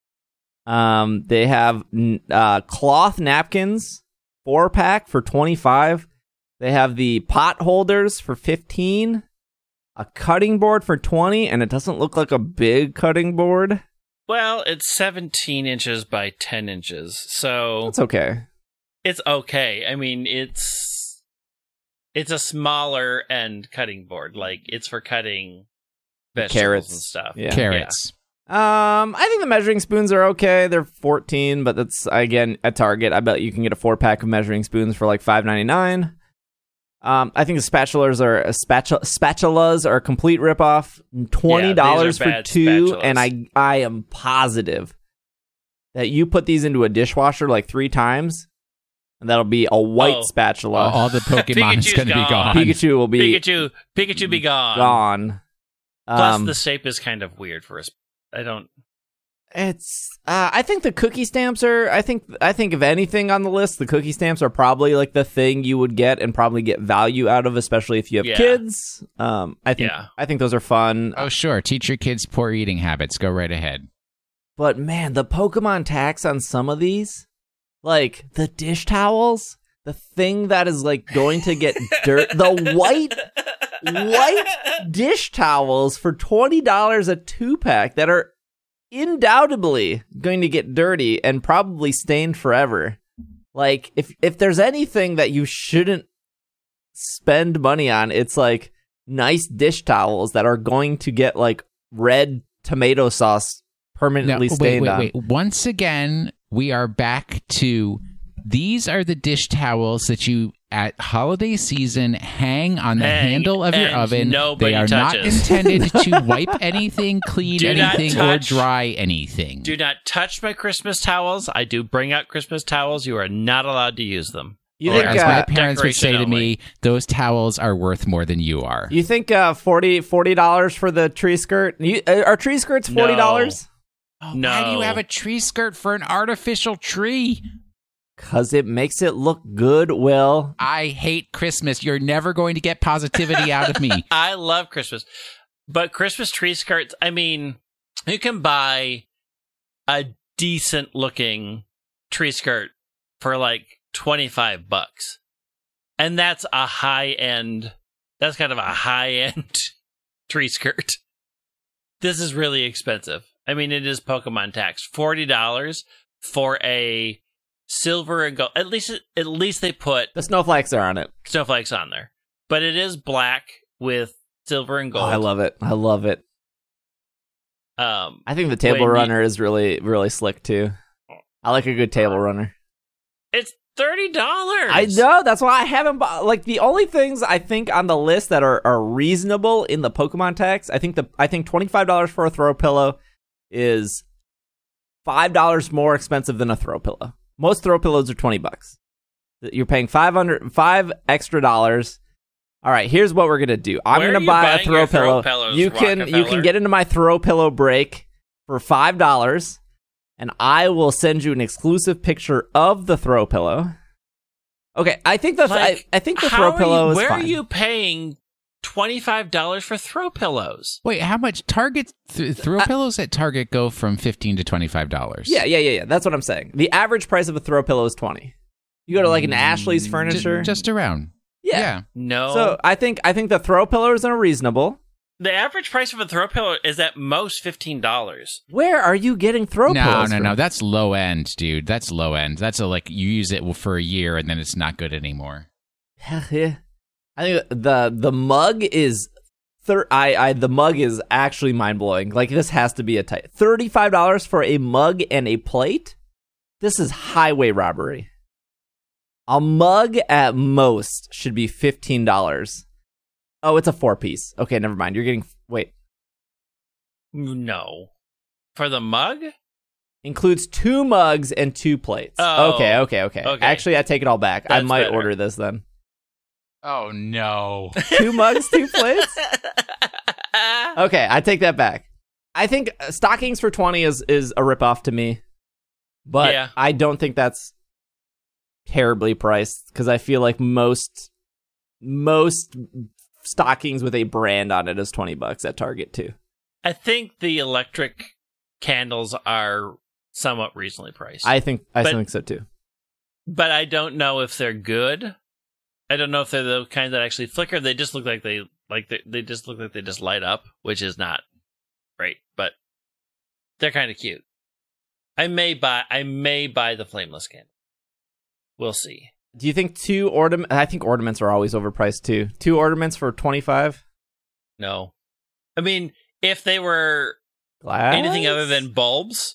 They have cloth napkins, 4-pack for $25. They have the pot holders for $15, a cutting board for $20, and it doesn't look like a big cutting board. Well, it's 17 inches by 10 inches, so it's okay. It's okay. I mean, it's a smaller end cutting board. Like, it's for cutting vegetables carrots and stuff. Yeah. Carrots. Yeah. I think the measuring spoons are okay. They're $14, but that's, again, at Target. I bet you can get a 4-pack of measuring spoons for like $5.99. I think the spatulas are a complete ripoff. $20 for 2, spatulas. And I am positive that you put these into a dishwasher like 3 times, and that'll be a white spatula. All the Pokemon's going to be gone. Pikachu will be Pikachu be gone. Gone. Plus, the shape is kind of weird for us. It's. I think the cookie stamps are. I think if anything on the list, the cookie stamps are probably like the thing you would get and probably get value out of, especially if you have kids. I think those are fun. Oh, sure. Teach your kids poor eating habits. Go right ahead. But man, the Pokemon tax on some of these, like the dish towels, the thing that is like going to get dirt, the white dish towels for $20 a 2-pack that are undoubtedly going to get dirty and probably stained forever. Like, if there's anything that you shouldn't spend money on, it's like nice dish towels that are going to get like red tomato sauce permanently stained on. Wait. Once again, we are back to these are the dish towels that you at holiday season hang on the handle of your oven. They are not intended to wipe anything, clean anything, or dry anything. Do not touch my Christmas towels. I do bring out Christmas towels. You are not allowed to use them. You think, as my parents would say to me, those towels are worth more than you are. You think $40 for the tree skirt? Are tree skirts $40? No. Why do you have a tree skirt for an artificial tree? Because it makes it look good, Will. I hate Christmas. You're never going to get positivity out of me. I love Christmas. But Christmas tree skirts, I mean, you can buy a decent-looking tree skirt for like $25. And that's a high-end, that's kind of a high-end tree skirt. This is really expensive. I mean, it is Pokemon tax. $40 for a silver and gold. At least they put the snowflakes are on it. Snowflakes on there, but it is black with silver and gold. Oh, I love it. I think the table runner is really, really slick too. I like a good table runner. It's $30. I know. That's why I haven't bought. Like the only things I think on the list that are reasonable in the Pokemon tax. I think $25 for a throw pillow is $5 more expensive than a throw pillow. Most throw pillows are $20. You're paying $5 extra dollars. All right, here's what we're gonna do. I'm gonna buy a throw pillow. You can get into my throw pillow break for $5, and I will send you an exclusive picture of the throw pillow. Okay, I think the throw pillow is fine. Where are you paying $25 for throw pillows? Wait, how much? Throw pillows at Target go from $15 to $25. Yeah. That's what I'm saying. The average price of a throw pillow is $20. You go to like an Ashley's Furniture, just around. Yeah. No. So I think the throw pillows are reasonable. The average price of a throw pillow is at most $15. Where are you getting throw pillows from? No. That's low end, dude. That's low end. That's like you use it for a year and then it's not good anymore. Yeah. I think the mug is the mug is actually mind blowing. Like, this has to be a tight $35 for a mug and a plate. This is highway robbery. A mug at most should be $15. Oh, it's a 4-piece. Okay, never mind. You're getting wait. No, for the mug Includes 2 mugs and 2 plates. Oh. Okay. Actually, I take it all back. I That's might better. order this then. Oh, no. 2 mugs, 2 plates? Okay, I take that back. I think stockings for 20 is a ripoff to me. But Yeah. I don't think that's terribly priced, because I feel like most stockings with a brand on it is $20 at Target too. I think the electric candles are somewhat reasonably priced. I think so too. But I don't know if they're good. I don't know if they're the kind that actually flicker. They just look like they just look like they just light up, which is not great, but they're kind of cute. I may buy the flameless candle. We'll see. Do you think 2 ornaments? I think ornaments are always overpriced too. 2 ornaments for $25? No. I mean, if they were Glass? anything other than bulbs,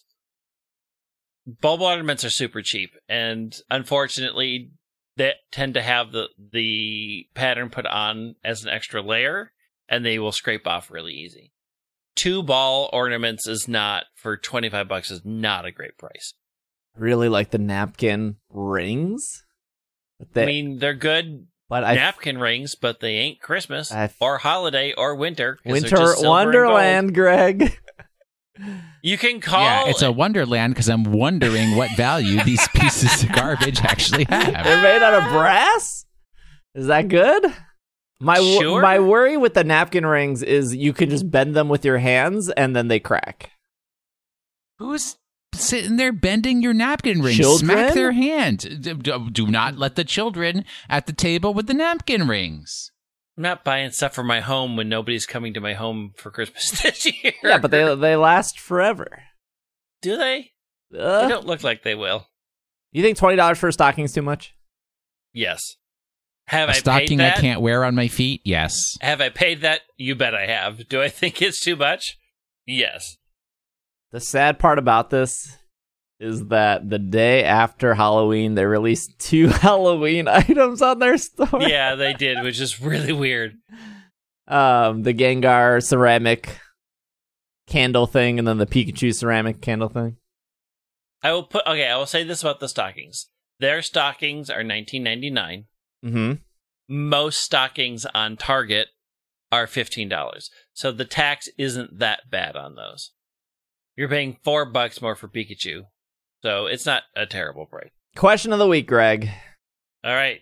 bulb ornaments are super cheap, and unfortunately, they tend to have the pattern put on as an extra layer, and they will scrape off really easy. 2 ball ornaments is not, for $25, is not a great price. Really like the napkin rings. I mean, they're good but napkin rings, but they ain't Christmas or holiday or winter. 'cause they're Winter just silver and Wonderland, Greg. gold. You can call. Yeah, it's a wonderland because I'm wondering what value these pieces of garbage actually have. They're made out of brass? Is that good? Sure. My worry with the napkin rings is you can just bend them with your hands and then they crack. Who's sitting there bending your napkin rings? Children? Smack their hand. Do not let the children at the table with the napkin rings. I'm not buying stuff for my home when nobody's coming to my home for Christmas this year. Yeah, but they last forever. Do they? They don't look like they will. You think $20 for a stocking is too much? Yes. Have A I paid stocking I that? can't wear on my feet? Yes. Have I paid that? You bet I have. Do I think it's too much? Yes. The sad part about this is that the day after Halloween, they released 2 Halloween items on their store. Yeah, they did, which is really weird. The Gengar ceramic candle thing, and then the Pikachu ceramic candle thing. I will say this about the stockings. Their stockings are $19.99. Mm-hmm. Most stockings on Target are $15. So the tax isn't that bad on those. You're paying $4 more for Pikachu. So it's not a terrible price. Question of the week, Greg. All right.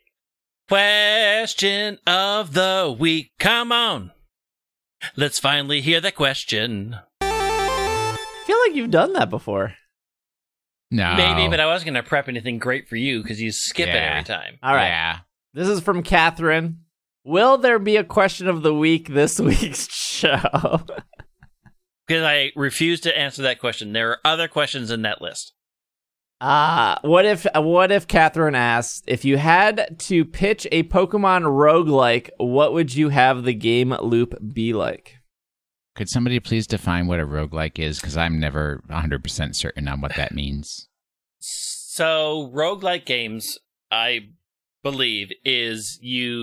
Question of the week. Come on. Let's finally hear the question. I feel like you've done that before. No. Maybe, but I wasn't going to prep anything great for you because you skip it Yeah. every time. All right. Yeah. This is from Catherine. Will there be a question of the week this week's show? Because I refuse to answer that question. There are other questions in that list. What if Catherine asked, if you had to pitch a Pokemon roguelike, what would you have the game loop be like? Could somebody please define what a roguelike is? Because I'm never 100% certain on what that means. So, roguelike games, I believe, is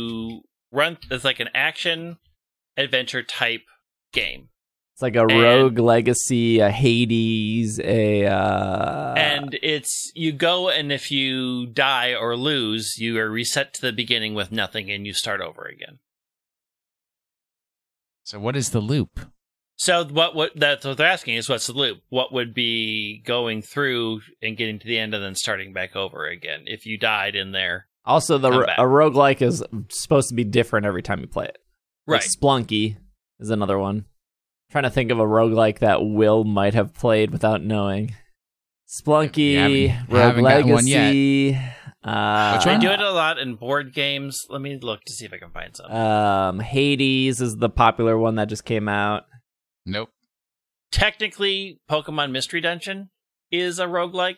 it's like an action adventure type game. It's like a Rogue Legacy, a Hades, and it's you go, and if you die or lose, you are reset to the beginning with nothing, and you start over again. So what is the loop? So what that's what they're asking is, what's the loop? What would be going through and getting to the end and then starting back over again if you died in there? Also, a roguelike is supposed to be different every time you play it. Right. Like Splunky is another one. Trying to think of a roguelike that Will might have played without knowing. Splunky, Rogue haven't gotten one Legacy. They do it a lot in board games. Let me look to see if I can find some. Hades is the popular one that just came out. Nope. Technically, Pokemon Mystery Dungeon is a roguelike.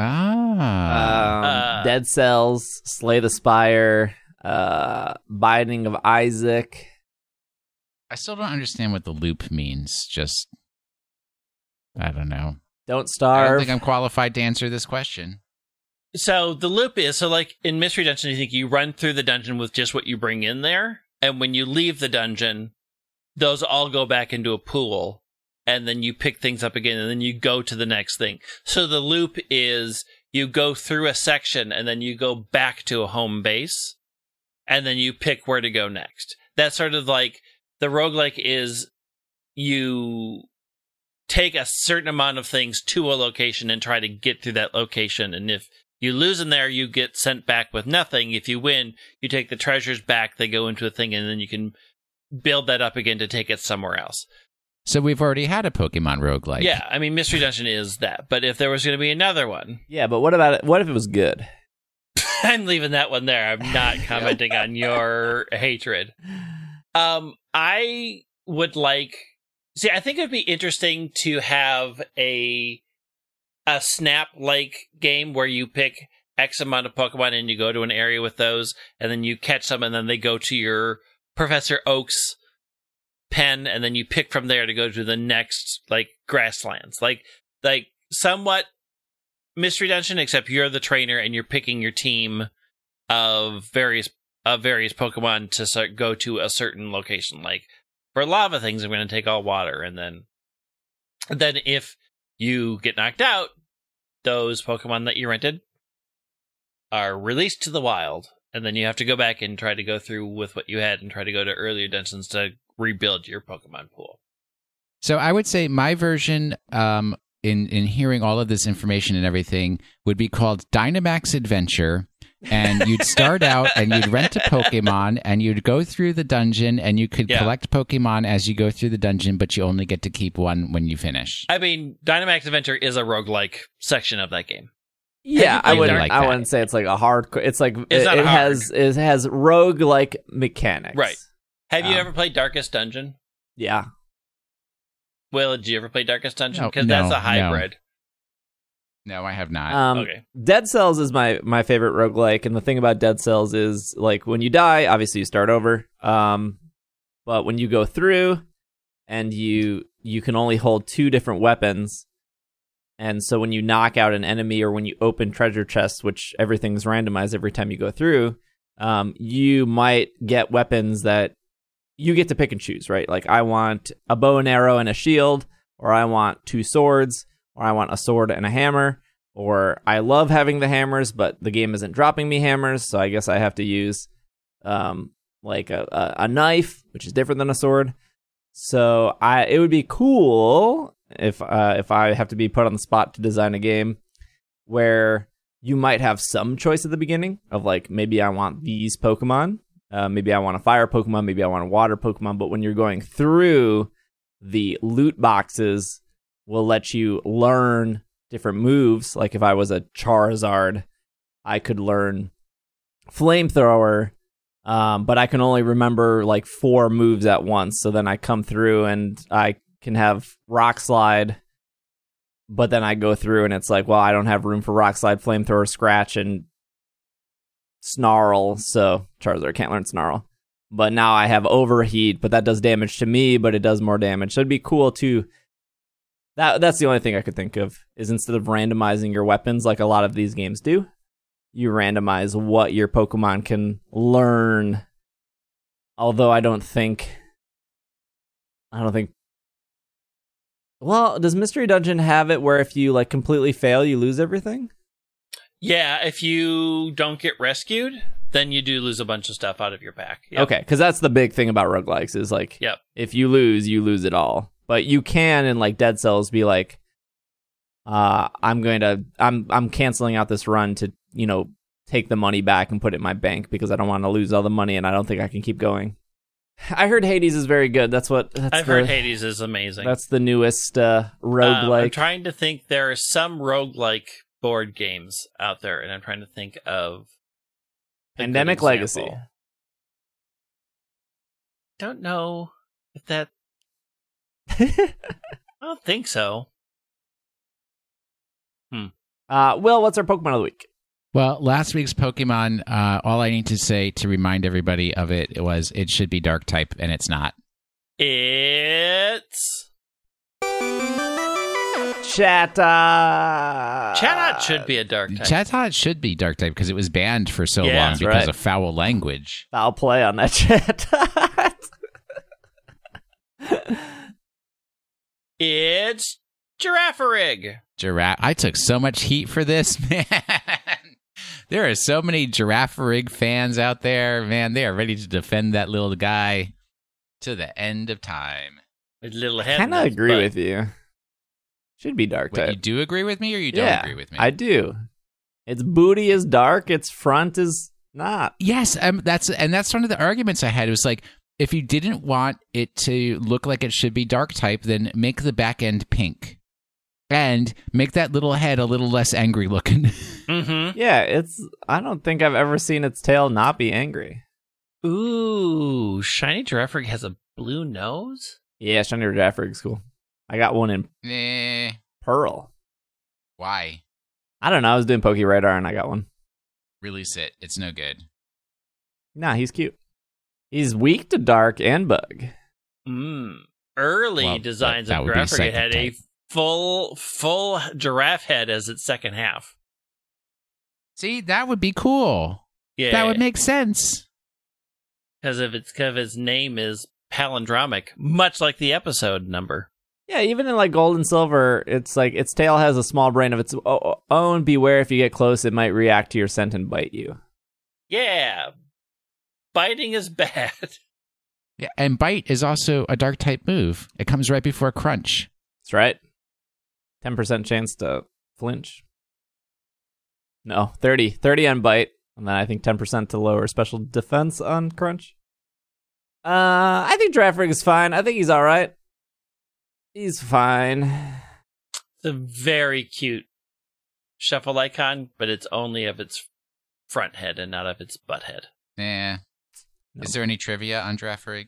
Dead Cells, Slay the Spire, Binding of Isaac. I still don't understand what the loop means. Just, I don't know. Don't I Starve. don't think I'm qualified to answer this question. So the loop is, like in Mystery Dungeon, you think you run through the dungeon with just what you bring in there. And when you leave the dungeon, those all go back into a pool. And then you pick things up again, and then you go to the next thing. So the loop is you go through a section, and then you go back to a home base, and then you pick where to go next. That's sort of like the roguelike is you take a certain amount of things to a location and try to get through that location. And if you lose in there, you get sent back with nothing. If you win, you take the treasures back, they go into a thing, and then you can build that up again to take it somewhere else. So we've already had a Pokemon roguelike. Yeah, I mean, Mystery Dungeon is that. But if there was going to be another one... Yeah, but what about it? What if it was good? I'm leaving that one there. I'm not commenting on your hatred. I would like... See, I think it would be interesting to have a Snap-like game where you pick X amount of Pokemon and you go to an area with those, and then you catch them, and then they go to your Professor Oak's pen, and then you pick from there to go to the next like grasslands, like somewhat Mystery Dungeon, except you're the trainer and you're picking your team of various Pokemon to go to a certain location. Like for lava things, I'm going to take all water, and then if you get knocked out, those Pokemon that you rented are released to the wild, and then you have to go back and try to go through with what you had and try to go to earlier dungeons to rebuild your Pokemon pool. So I would say my version, in hearing all of this information and everything, would be called Dynamax Adventure. And you'd start out and you'd rent a Pokemon and you'd go through the dungeon and you could collect Pokemon as you go through the dungeon, but you only get to keep one when you finish. I mean, Dynamax Adventure is a roguelike section of that game. Yeah, I wouldn't. like I that. wouldn't say it's like a hardcore. It's like It's not hard. it has rogue-like mechanics. Right. Have you ever played Darkest Dungeon? Yeah. Will, did you ever play Darkest Dungeon? No, Because that's a hybrid. No, I have not. Okay. Dead Cells is my favorite roguelike, and the thing about Dead Cells is like when you die, obviously you start over. But when you go through, and you can only hold 2 different weapons. And so when you knock out an enemy or when you open treasure chests, which everything's randomized every time you go through, you might get weapons that you get to pick and choose, right? Like I want a bow and arrow and a shield, or I want 2 swords, or I want a sword and a hammer, or I love having the hammers, but the game isn't dropping me hammers, so I guess I have to use like a knife, which is different than a sword. So it would be cool if I have to be put on the spot to design a game where you might have some choice at the beginning of like, maybe I want these Pokemon, maybe I want a fire Pokemon, maybe I want a water Pokemon, but when you're going through, the loot boxes will let you learn different moves. Like if I was a Charizard, I could learn Flamethrower, but I can only remember like 4 moves at once. So then I come through and I can have Rock Slide, but then I go through and it's like, well, I don't have room for Rock Slide, Flamethrower, Scratch, and Snarl, so Charizard can't learn Snarl. But now I have Overheat, but that does damage to me, but it does more damage. So it'd be cool to... That's the only thing I could think of, is instead of randomizing your weapons like a lot of these games do, you randomize what your Pokemon can learn. Although I don't think... Well, does Mystery Dungeon have it where if you like completely fail, you lose everything? Yeah, if you don't get rescued, then you do lose a bunch of stuff out of your pack. Yep. Okay, because that's the big thing about roguelikes is like, if you lose it all. But you can in like Dead Cells be like, I'm canceling out this run to, take the money back and put it in my bank because I don't want to lose all the money and I don't think I can keep going. I heard Hades is very good. I've heard Hades is amazing. That's the newest roguelike. I'm trying to think. There are some roguelike board games out there, and I'm trying to think of a good Pandemic Legacy. example. Don't know if that. I don't think so. Will, what's our Pokemon of the week? Well, last week's Pokemon, all I need to say to remind everybody of it was it should be dark type, and it's not. It's Chatot. Chatot should be a dark type. Chatot should be dark type because it was banned for so Yeah, long that's because right. of foul language. Foul play on that Chatot. It's Girafarig. Giraffe. I took so much heat for this, man. There are so many Girafarig fans out there, man. They are ready to defend that little guy to the end of time. With little head. Kind of agree with you. Should be dark Wait, type. you do agree with me or you don't Yeah, agree with me? I do. Its booty is dark. Its front is not. Yes, that's one of the arguments I had. It was like, if you didn't want it to look like it should be dark type, then make the back end pink. And make that little head a little less angry looking. Mm-hmm. Yeah, it's. I don't think I've ever seen its tail not be angry. Ooh, Shiny Girafarig has a blue nose? Yeah, Shiny Girafarig's cool. I got one in Nah. Pearl. Why? I don't know. I was doing Poke Radar and I got one. Release it. It's no good. Nah, he's cute. He's weak to dark and bug. Early Well, designs that of would be Girafarig second had a type. full giraffe head as its second half. See, that would be cool. Yeah, That would make sense. because of its name is palindromic, much like the episode number. Yeah, even in like Gold and Silver, it's like its tail has a small brain of its own. Beware if you get close, it might react to your scent and bite you. Yeah, biting is bad. Yeah, and bite is also a dark type move. It comes right before crunch. That's right. 10% chance to flinch. No, 30 on bite, and then I think 10% to lower special defense on crunch. I think Girafarig is fine. I think he's all right. He's fine. It's a very cute shuffle icon, but it's only of its front head and not of its butt head. Yeah. No. Is there any trivia on Girafarig?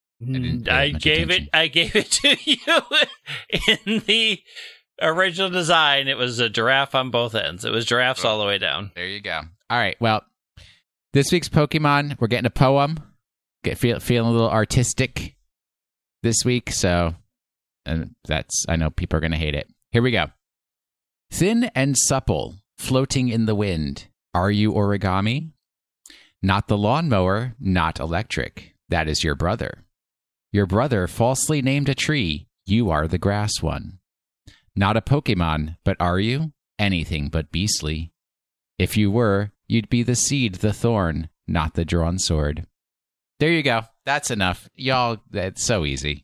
I gave it to you in the original design. It was a giraffe on both ends. It was giraffes all the way down. There you go. All right. Well, this week's Pokemon, we're getting a poem. Feeling a little artistic this week, so and I know people are going to hate it. Here we go. Thin and supple, floating in the wind. Are you origami? Not the lawnmower, not electric. That is your brother. Your brother falsely named a tree. You are the grass one. Not a Pokemon, but are you? Anything but beastly. If you were, you'd be the seed, the thorn, not the drawn sword. There you go. That's enough. Y'all, that's so easy.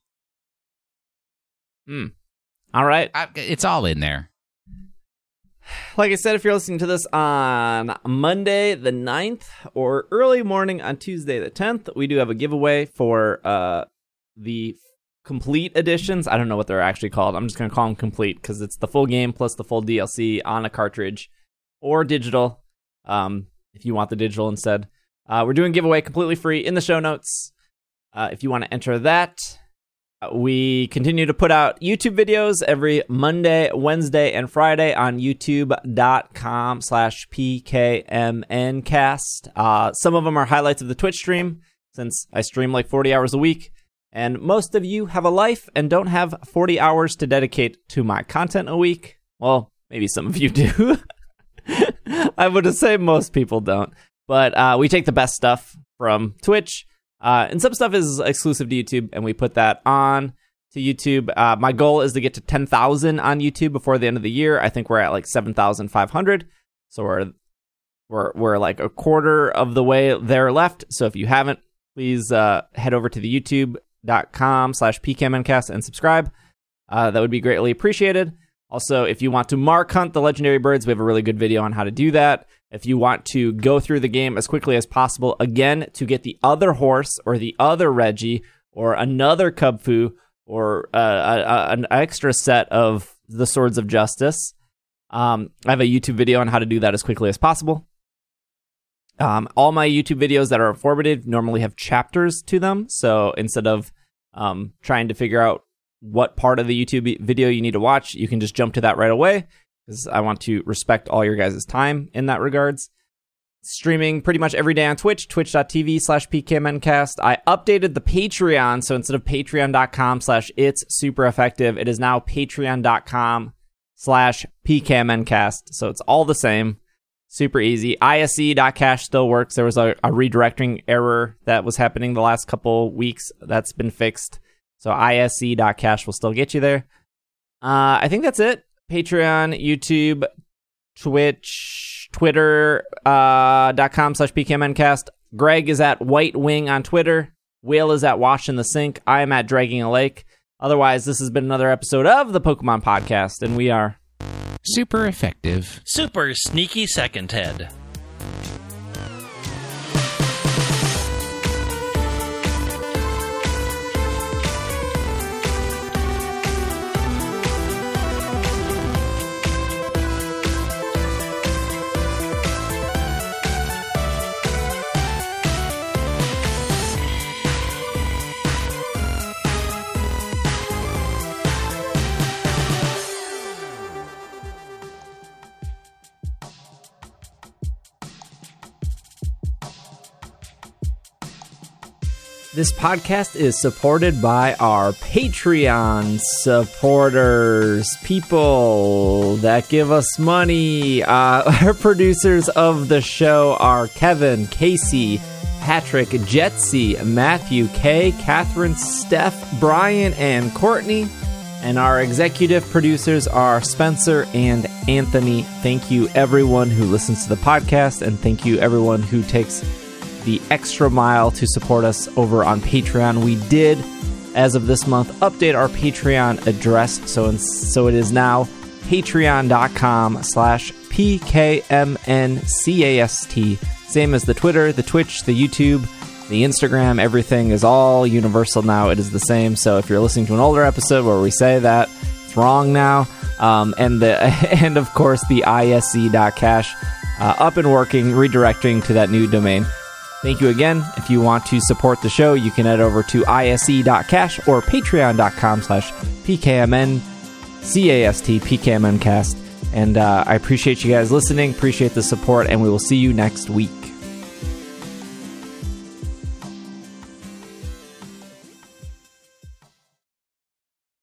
All right. It's all in there. Like I said, if you're listening to this on Monday the 9th or early morning on Tuesday the 10th, we do have a giveaway for the complete editions. I don't know what they're actually called. I'm just going to call them complete because it's the full game plus the full DLC on a cartridge or digital if you want the digital instead. We're doing a giveaway completely free in the show notes. If you want to enter that, we continue to put out YouTube videos every Monday, Wednesday, and Friday on youtube.com/PKMNcast. Some of them are highlights of the Twitch stream, since I stream like 40 hours a week. And most of you have a life and don't have 40 hours to dedicate to my content a week. Well, maybe some of you do. I would say most people don't. But we take the best stuff from Twitch. And some stuff is exclusive to YouTube, and we put that on to YouTube. My goal is to get to 10,000 on YouTube before the end of the year. I think we're at like 7,500. So we're like a quarter of the way there left. So if you haven't, please head over to the youtube.com/PKMNcast and subscribe. That would be greatly appreciated. Also, if you want to mark hunt the legendary birds, we have a really good video on how to do that. If you want to go through the game as quickly as possible, again, to get the other horse or the other Reggie or another Kubfu or an extra set of the Swords of Justice, I have a YouTube video on how to do that as quickly as possible. All my YouTube videos that are informative normally have chapters to them. So instead of trying to figure out what part of the YouTube video you need to watch, you can just jump to that right away, because I want to respect all your guys' time in that regards. Streaming pretty much every day on Twitch, twitch.tv/PKMNcast. I updated the Patreon, so instead of patreon.com/itssupereffective, it is now patreon.com/PKMNcast. So it's all the same. Super easy. ISE.cash still works. There was a redirecting error that was happening the last couple weeks. That's been fixed. So ISE.cash will still get you there. I think that's it. Patreon, YouTube, Twitch, Twitter.com/PKMNcast. Greg is at White Wing on Twitter. Will is at Wash in the Sink. I am at Dragging a Lake. Otherwise, this has been another episode of the Pokemon Podcast, and we are super effective. Super sneaky second head. This podcast is supported by our Patreon supporters, people that give us money. Our producers of the show are Kevin, Casey, Patrick, Jetsy, Matthew, Kay, Catherine, Steph, Brian, and Courtney. And our executive producers are Spencer and Anthony. Thank you, everyone who listens to the podcast, and thank you, everyone who takes the extra mile to support us over on Patreon. We did, as of this month, update our Patreon address, so it is now patreon.com/PKMNCAST. Same as the Twitter, the Twitch, the YouTube, the Instagram. Everything is all universal now. It is the same. So if you're listening to an older episode where we say that, it's wrong now. And of course the ISE.cash up and working, redirecting to that new domain. Thank you again. If you want to support the show, you can head over to ISE.cash or patreon.com/PKMNCAST, PKMNcast. And I appreciate you guys listening, appreciate the support, and we will see you next week.